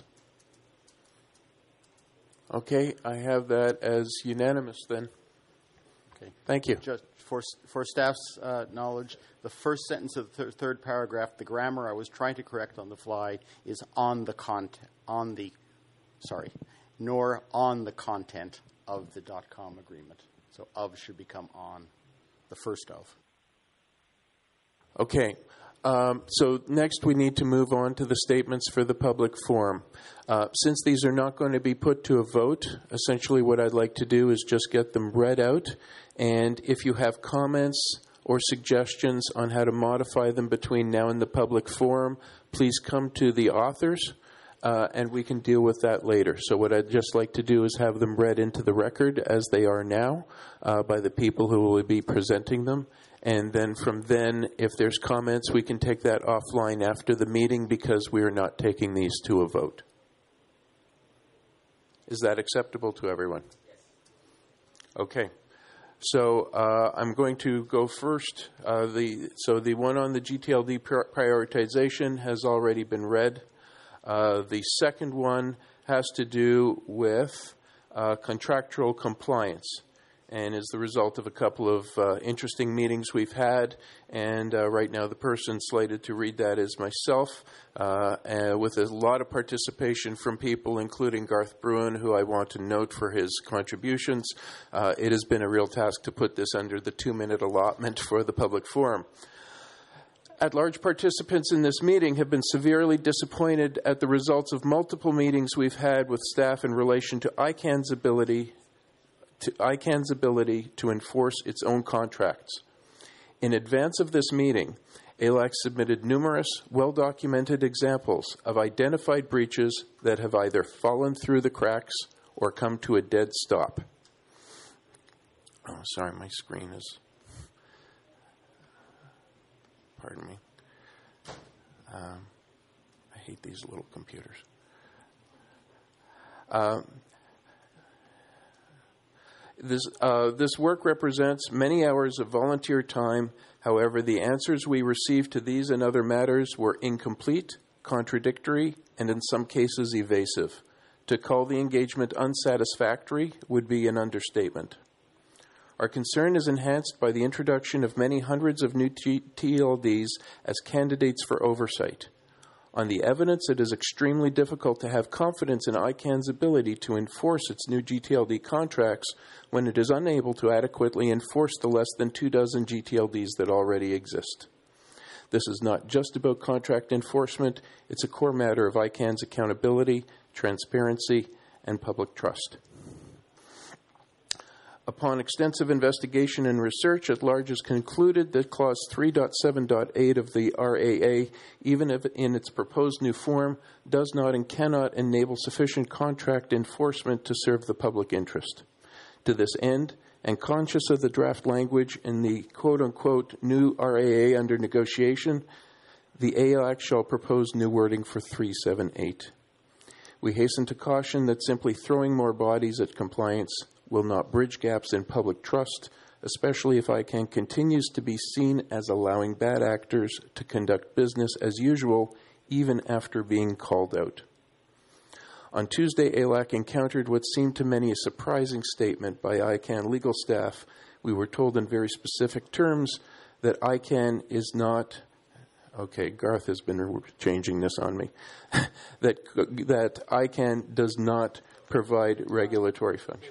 Okay, I have that as unanimous then. Okay. Thank you. Just for for staff's uh, knowledge, the first sentence of the th- third paragraph, the grammar I was trying to correct on the fly is on the content on the sorry, nor on the content of the .com agreement. So of should become on, the first of. Okay. Um, so next we need to move on to the statements for the public forum. Uh, since these are not going to be put to a vote, essentially what I'd like to do is just get them read out. And if you have comments or suggestions on how to modify them between now and the public forum, please come to the authors uh, and we can deal with that later. So what I'd just like to do is have them read into the record as they are now uh, by the people who will be presenting them. And then from then, if there's comments, we can take that offline after the meeting because we are not taking these to a vote. Is that acceptable to everyone? Yes. Okay. So uh, I'm going to go first. Uh, the so the one on the G T L D prioritization has already been read. Uh, the second one has to do with uh, contractual compliance, and is the result of a couple of uh, interesting meetings we've had. And uh, right now the person slated to read that is myself, uh, and with a lot of participation from people, including Garth Bruin, who I want to note for his contributions. Uh, it has been a real task to put this under the two-minute allotment for the public forum. At-large participants in this meeting have been severely disappointed at the results of multiple meetings we've had with staff in relation to I CAN's ability to I CAN's ability to enforce its own contracts. In advance of this meeting, A L A C submitted numerous well-documented examples of identified breaches that have either fallen through the cracks or come to a dead stop. Oh, sorry, my screen is... Pardon me. Um, I hate these little computers. Um, This, uh, this work represents many hours of volunteer time. However, the answers we received to these and other matters were incomplete, contradictory, and in some cases evasive. To call the engagement unsatisfactory would be an understatement. Our concern is enhanced by the introduction of many hundreds of new T L Ds as candidates for oversight. On the evidence, it is extremely difficult to have confidence in I CAN's ability to enforce its new G T L D contracts when it is unable to adequately enforce the less than two dozen G T L Ds that already exist. This is not just about contract enforcement, it's a core matter of I CAN's accountability, transparency, and public trust. Upon extensive investigation and research, at-large has concluded that Clause three point seven point eight of the R A A, even if in its proposed new form, does not and cannot enable sufficient contract enforcement to serve the public interest. To this end, and conscious of the draft language in the quote-unquote new R A A under negotiation, the A L A C shall propose new wording for three seven eight. We hasten to caution that simply throwing more bodies at compliance will not bridge gaps in public trust, especially if I CAN continues to be seen as allowing bad actors to conduct business as usual, even after being called out. On Tuesday, A L A C encountered what seemed to many a surprising statement by I CAN legal staff. We were told in very specific terms that I CAN is not... Okay, Garth has been changing this on me. that, that I CAN does not provide regulatory function.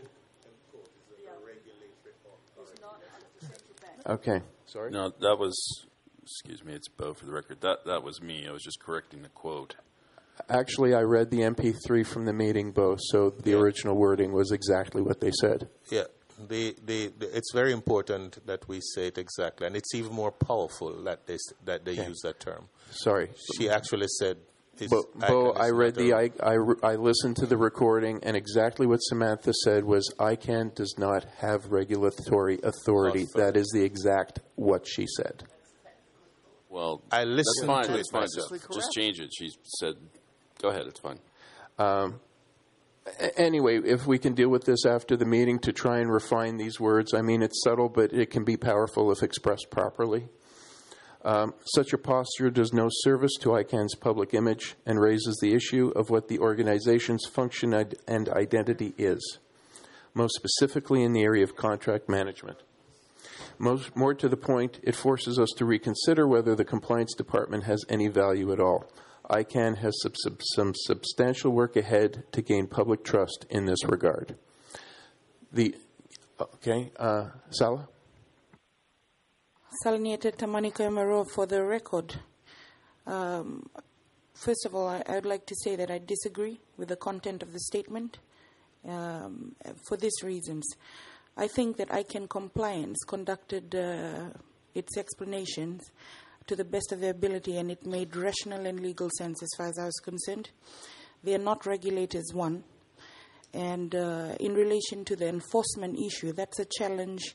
Okay. Sorry? No, that was, excuse me, it's Bo for the record. That that was me. I was just correcting the quote. Actually, I read the M P three from the meeting, Bo, so the yeah. original wording was exactly what they said. Yeah, the, the, the, it's very important that we say it exactly, and it's even more powerful that they, that they okay. use that term. Sorry. She actually said... Bo, Bo I read the, I, I, I listened to the recording, and exactly what Samantha said was, I CAN does not have regulatory authority. Oh, that is the exact what she said. Well, I listened that's fine. to That's it fine. myself. Just, just change it. She said, go ahead, it's fine. Um, anyway, if we can deal with this after the meeting to try and refine these words, I mean, it's subtle, but it can be powerful if expressed properly. Um, such a posture does no service to I CAN's public image and raises the issue of what the organization's function and identity is, most specifically in the area of contract management. Most, more to the point, it forces us to reconsider whether the compliance department has any value at all. I CAN has sub, sub, some substantial work ahead to gain public trust in this regard. The okay, uh, Sala? Saliniete Tamaniko Emero for the record. Um, first of all, I, I would like to say that I disagree with the content of the statement um, for these reasons. I think that I CAN Compliance conducted uh, its explanations to the best of their ability, and it made rational and legal sense as far as I was concerned. They are not regulators, one. And uh, in relation to the enforcement issue, that's a challenge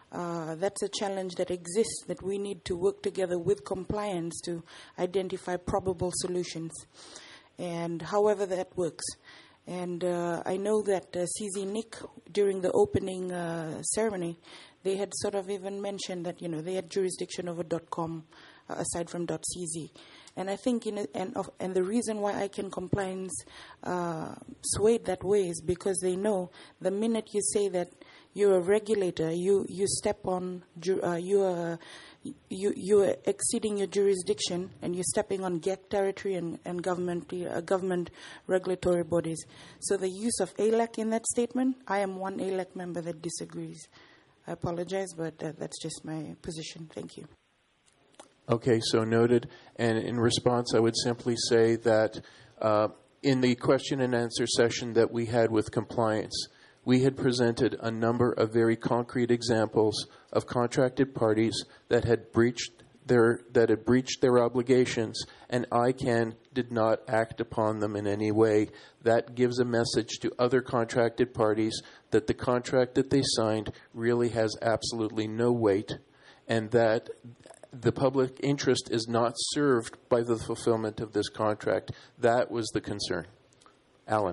Uh, that's a challenge that exists, that we need to work together with compliance to identify probable solutions, and however that works. And uh, I know that uh, C Z N I C, during the opening uh, ceremony, they had sort of even mentioned that, you know, they had jurisdiction over .com uh, aside from .cz. And I think, in a, and, of, and the reason why ICANN compliance uh, swayed that way is because they know the minute you say that you're a regulator, you, you step on, uh, you are you you are exceeding your jurisdiction, and you're stepping on G E C territory and, and government uh, government regulatory bodies. So the use of A L A C in that statement, I am one A L A C member that disagrees. I apologize, but uh, that's just my position. Thank you. Okay, so noted. And in response, I would simply say that uh, in the question and answer session that we had with compliance, we had presented a number of very concrete examples of contracted parties that had breached their that had breached their obligations, and ICANN did not act upon them in any way. That gives a message to other contracted parties that the contract that they signed really has absolutely no weight, and that the public interest is not served by the fulfillment of this contract. That was the concern. Alan.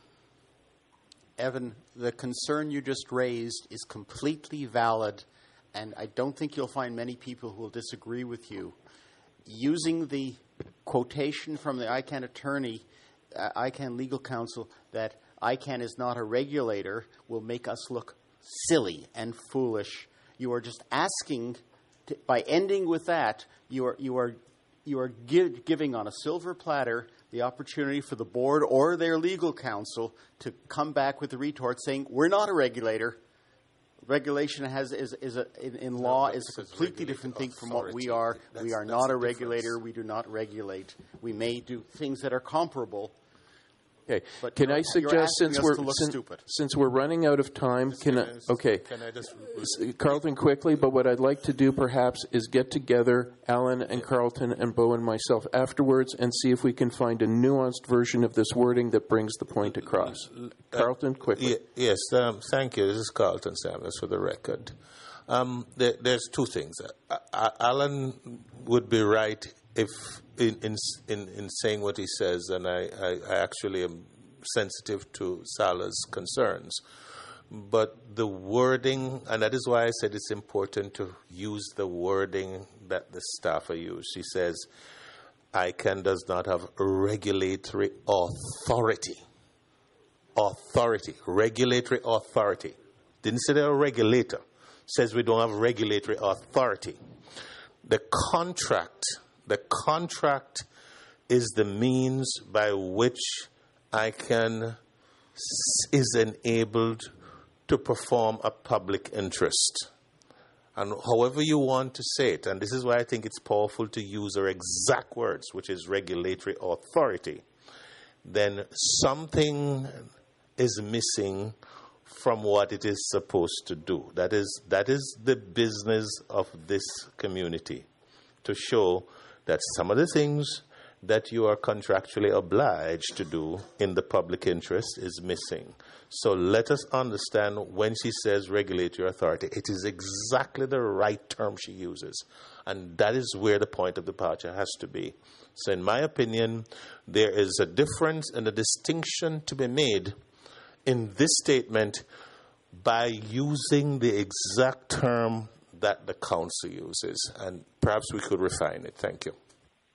Evan, the concern you just raised is completely valid, and I don't think you'll find many people who will disagree with you. Using the quotation from the ICANN attorney, uh, ICANN legal counsel, that ICANN is not a regulator will make us look silly and foolish. You are just asking, to, by ending with that, you are you are you are give, giving on a silver platter the opportunity for the board or their legal counsel to come back with the retort saying, we're not a regulator. Regulation has is, is a, in, in law is a completely different thing from what we are. That's, we are not a regulator. We do not regulate. We may do things that are comparable. Okay. But can I suggest, since we're since, stupid. since we're running out of time, can I? Okay. Can I just Carlton, quickly. But what I'd like to do, perhaps, is get together Alan and Carlton and Bo and myself afterwards and see if we can find a nuanced version of this wording that brings the point across. Uh, Carlton, quickly. Yes. Um, thank you. This is Carlton Samuels for the record. Um, there, there's two things. Uh, uh, Alan would be right if in, in in in saying what he says, and I, I, I actually am sensitive to Salah's concerns. But the wording, and that is why I said it's important to use the wording that the staffer used. He says, ICANN does not have regulatory authority. Authority. Regulatory authority. Didn't say they're a regulator. Says we don't have regulatory authority. The contract The contract is the means by which ICANN is enabled to perform a public interest. And however you want to say it, and this is why I think it's powerful to use our exact words, which is regulatory authority, then something is missing from what it is supposed to do. That is, that is the business of this community, to show that some of the things that you are contractually obliged to do in the public interest is missing. So let us understand when she says regulatory authority, it is exactly the right term she uses. And that is where the point of departure has to be. So in my opinion, there is a difference and a distinction to be made in this statement by using the exact term that the council uses, and perhaps we could refine it. Thank you.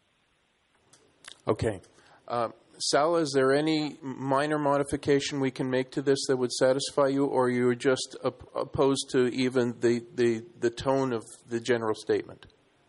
Okay. Uh, Salah, is there any minor modification we can make to this that would satisfy you, or are you just op- opposed to even the, the, the tone of the general statement?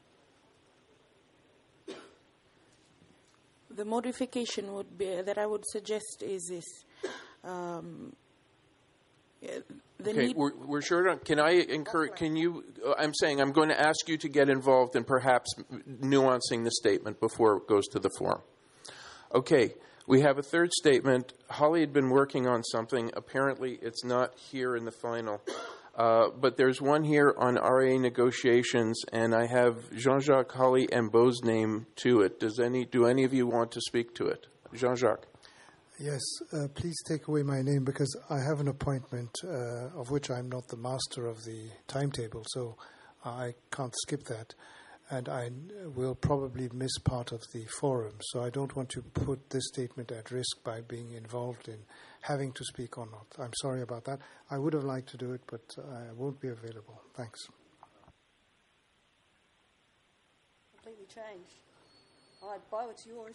The modification would be that I would suggest is this. Um, The okay, need- we're, we're sure. Can I encourage? Can you? Uh, I'm saying I'm going to ask you to get involved in perhaps nuancing the statement before it goes to the forum. Okay, we have a third statement. Holly had been working on something. Apparently, it's not here in the final, uh, but there's one here on R A negotiations, and I have Jean-Jacques, Holly, and Beau's name to it. Does any? Do any of you want to speak to it? Jean-Jacques. Yes, uh, please take away my name because I have an appointment uh, of which I'm not the master of the timetable, so I can't skip that. And I will probably miss part of the forum, so I don't want to put this statement at risk by being involved in having to speak or not. I'm sorry about that. I would have liked to do it, but I won't be available. Thanks. Completely changed. All right, Bo, it's yours.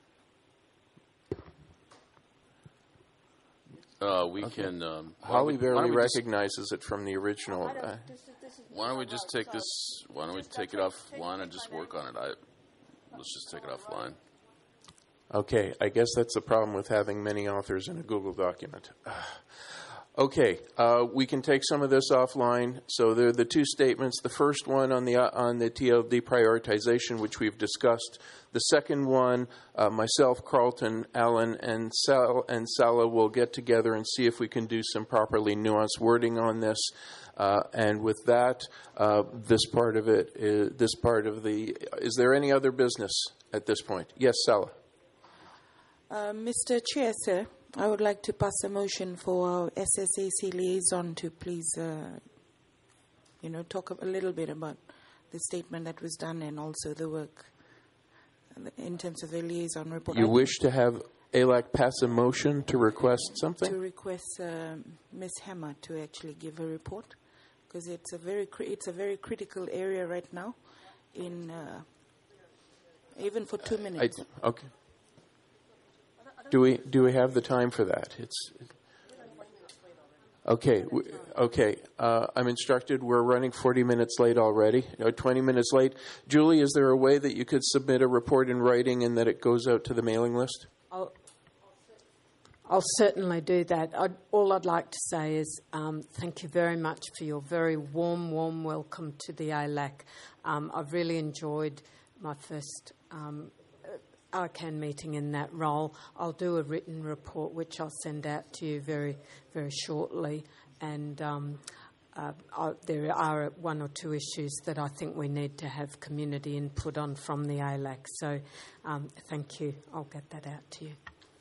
Uh, we Okay. can. Um, why Holly don't we- why barely don't we just- recognizes it from the original. Uh, Why don't we just take this? Why don't we take it offline and just work on it? I let's just take it offline. Okay, I guess that's the problem with having many authors in a Google document. Okay, uh, we can take some of this offline. So there are the two statements. The first one on the uh, on the T L D prioritization, which we've discussed. The second one, uh, myself, Carlton, Alan, and Sal and Sala will get together and see if we can do some properly nuanced wording on this. Uh, and with that, uh, this part of it, is, this part of the, is there any other business at this point? Yes, Sala. Uh, Mister Chair, sir, I would like to pass a motion for our S S A C liaison to please, uh, you know, talk a little bit about the statement that was done and also the work in terms of the liaison report. You I wish to have A L A C pass a motion to request something? to request um, Miz Hammer to actually give a report because it's a very cri- it's a very critical area right now, in uh, even for two minutes. I, okay. Do we do we have the time for that? It's okay. w- Okay. Uh, I'm instructed we're running forty minutes late already. No, twenty minutes late. Julie, is there a way that you could submit a report in writing and that it goes out to the mailing list? I'll, I'll certainly do that. I'd, all I'd like to say is um, thank you very much for your very warm, warm welcome to the A L A C. Um, I've really enjoyed my first um, I CAN meeting in that role. I'll do a written report which I'll send out to you very, very shortly. And um, uh, I, there are one or two issues that I think we need to have community input on from the A L A C. So um, thank you. I'll get that out to you.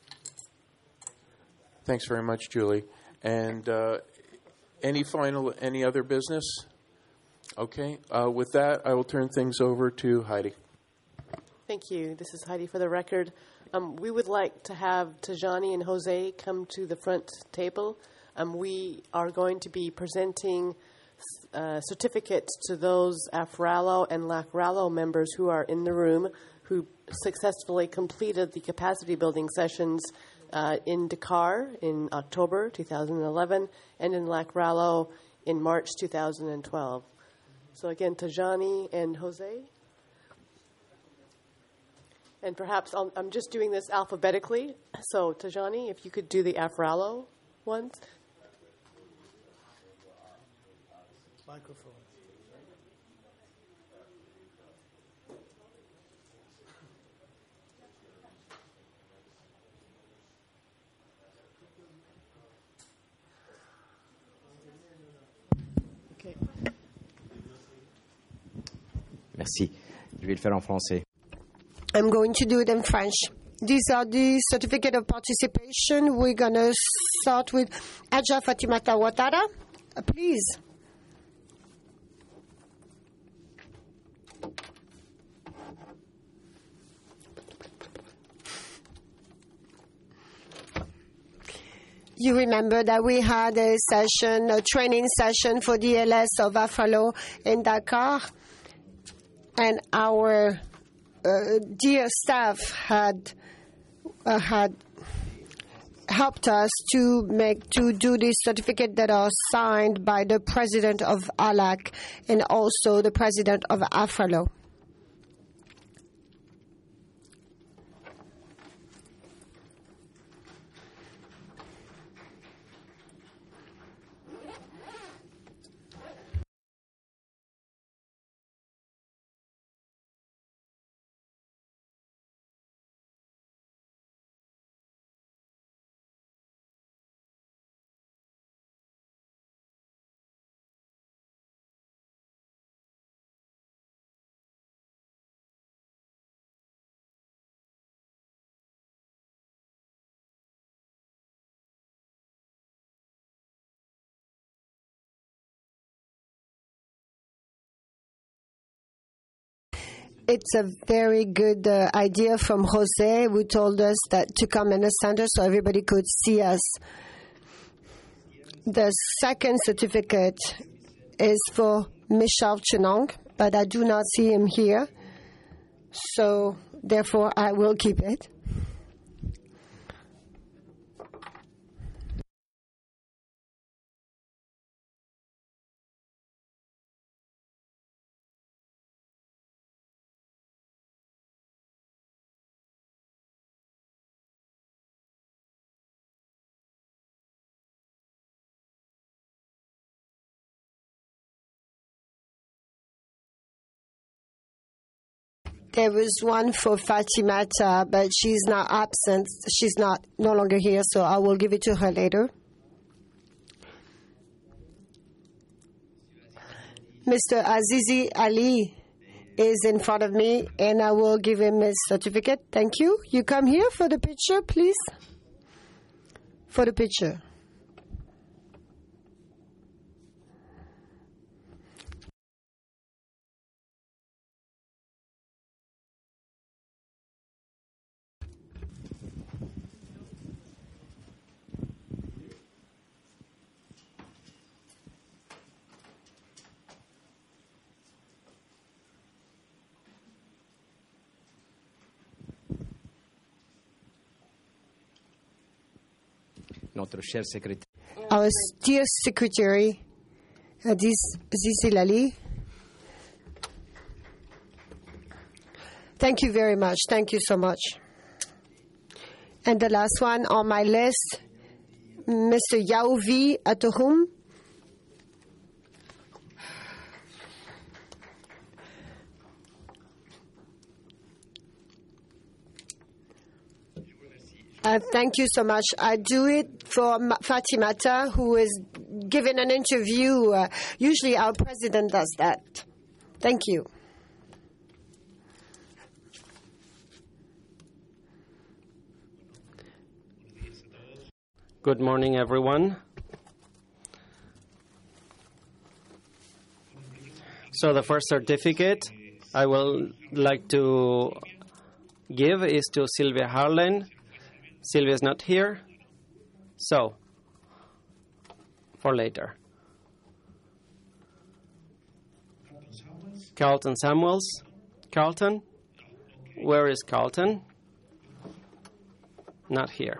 Thanks very much, Julie. And uh, any final, any other business? Okay. Uh, with that, I will turn things over to Heidi. Thank you. This is Heidi for the record. Um, we would like to have Tajani and Jose come to the front table. Um, we are going to be presenting uh, certificates to those AFRALO and LACRALO members who are in the room who successfully completed the capacity building sessions uh, in Dakar in October two thousand eleven and in LACRALO in March two thousand twelve. So again, Tajani and Jose. And perhaps I'll, I'm just doing this alphabetically. So, Tajani, if you could do the AFRALO ones. Microphone. Merci. Je vais le faire en français. I'm going to do it in French. These are the certificate of participation. We're going to start with Aja Fatimata Ouattara. Uh, please. You remember that we had a session, a training session for D L S of AFRALO in Dakar, and our Uh, dear staff had uh, had helped us to make to do this certificate that are signed by the president of A L A C and also the president of AFRALO. it's a very good uh, idea from Jose, who told us that to come in the center so everybody could see us. The second certificate is for Michel Chenong, but I do not see him here, so therefore I will keep it. There was one for Fatimata, but she's now absent. She's not no longer here, so I will give it to her later. Mister Azizi Ali is in front of me, and I will give him his certificate. Thank you. You come here for the picture, please. For the picture. Notre cher secrétaire. Our dear secretary, Aziz Zilali. Thank you very much. Thank you so much. And the last one on my list, Mister Yauvi Atohum. Uh, thank you so much. I do it for Fatimata, who is giving an interview. Uh, usually our president does that. Thank you. Good morning, everyone. So the first certificate I will like to give is to Sylvia Harlan. Sylvia is not here, so for later. Carlton Samuels. Carlton? Where is Carlton? Not here.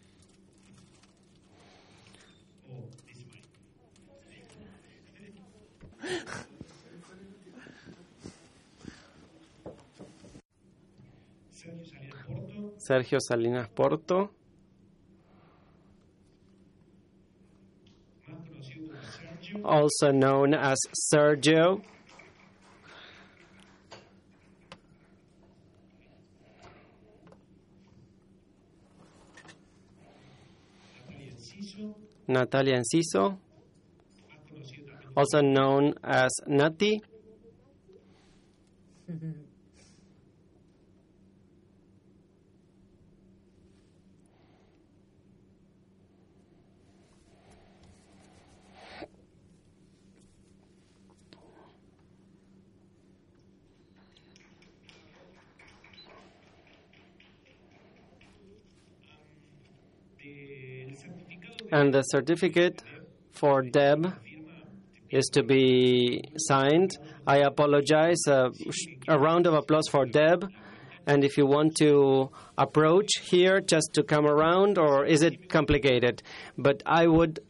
Sergio Salinas Porto. Also known as Sergio. Natalia Enciso. Also known as Nati. And the certificate for Deb is to be signed. I apologize. Uh, a round of applause for Deb. And if you want to approach here, just to come around, or is it complicated? But I would...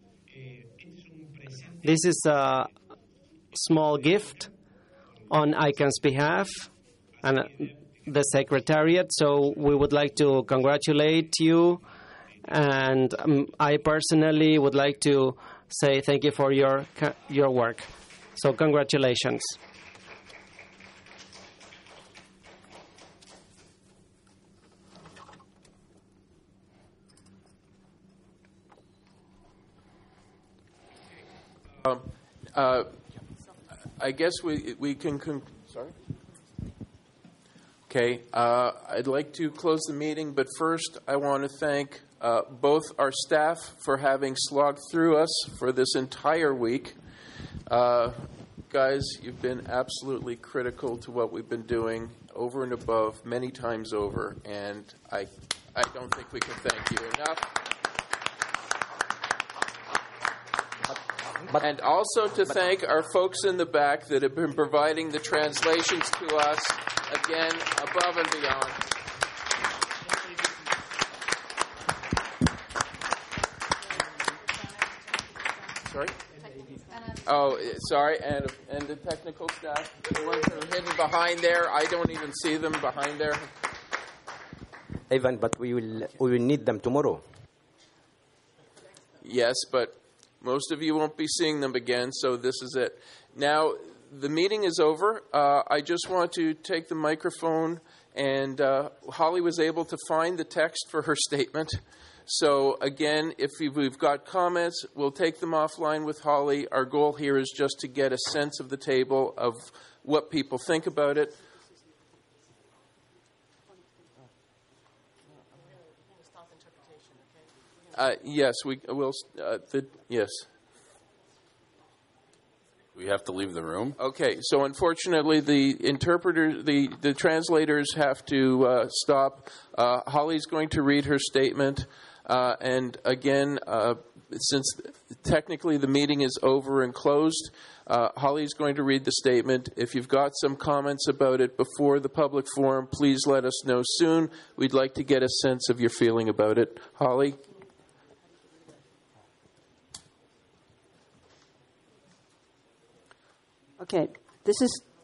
This is a small gift on I CAN's behalf and the Secretariat, so we would like to congratulate you. And um, I personally would like to say thank you for your your work. So congratulations. Um, uh, I guess we we can. Con- Sorry. Okay. Uh, I'd like to close the meeting, but first I want to thank Uh, both our staff for having slogged through us for this entire week. Uh, guys, you've been absolutely critical to what we've been doing over and above many times over, and I, I don't think we can thank you enough. And also to thank our folks in the back that have been providing the translations to us, again, above and beyond. Sorry? Oh, sorry, and and the technical staff, the ones that are hidden behind there, I don't even see them behind there. Evan, but we will we will need them tomorrow. Yes, but most of you won't be seeing them again, so this is it. Now, the meeting is over. Uh, I just want to take the microphone, and uh, Holly was able to find the text for her statement. So, again, if we've got comments, we'll take them offline with Holly. Our goal here is just to get a sense of the table of what people think about it. Uh, yes, we will. Uh, the, yes. We have to leave the room. Okay, so unfortunately, the interpreter, the, the translators have to uh, stop. Uh, Holly's going to read her statement. Uh, and again, uh, since technically the meeting is over and closed, uh, Holly's going to read the statement. If you've got some comments about it before the public forum, please let us know soon. We'd like to get a sense of your feeling about it. Holly? Okay, this is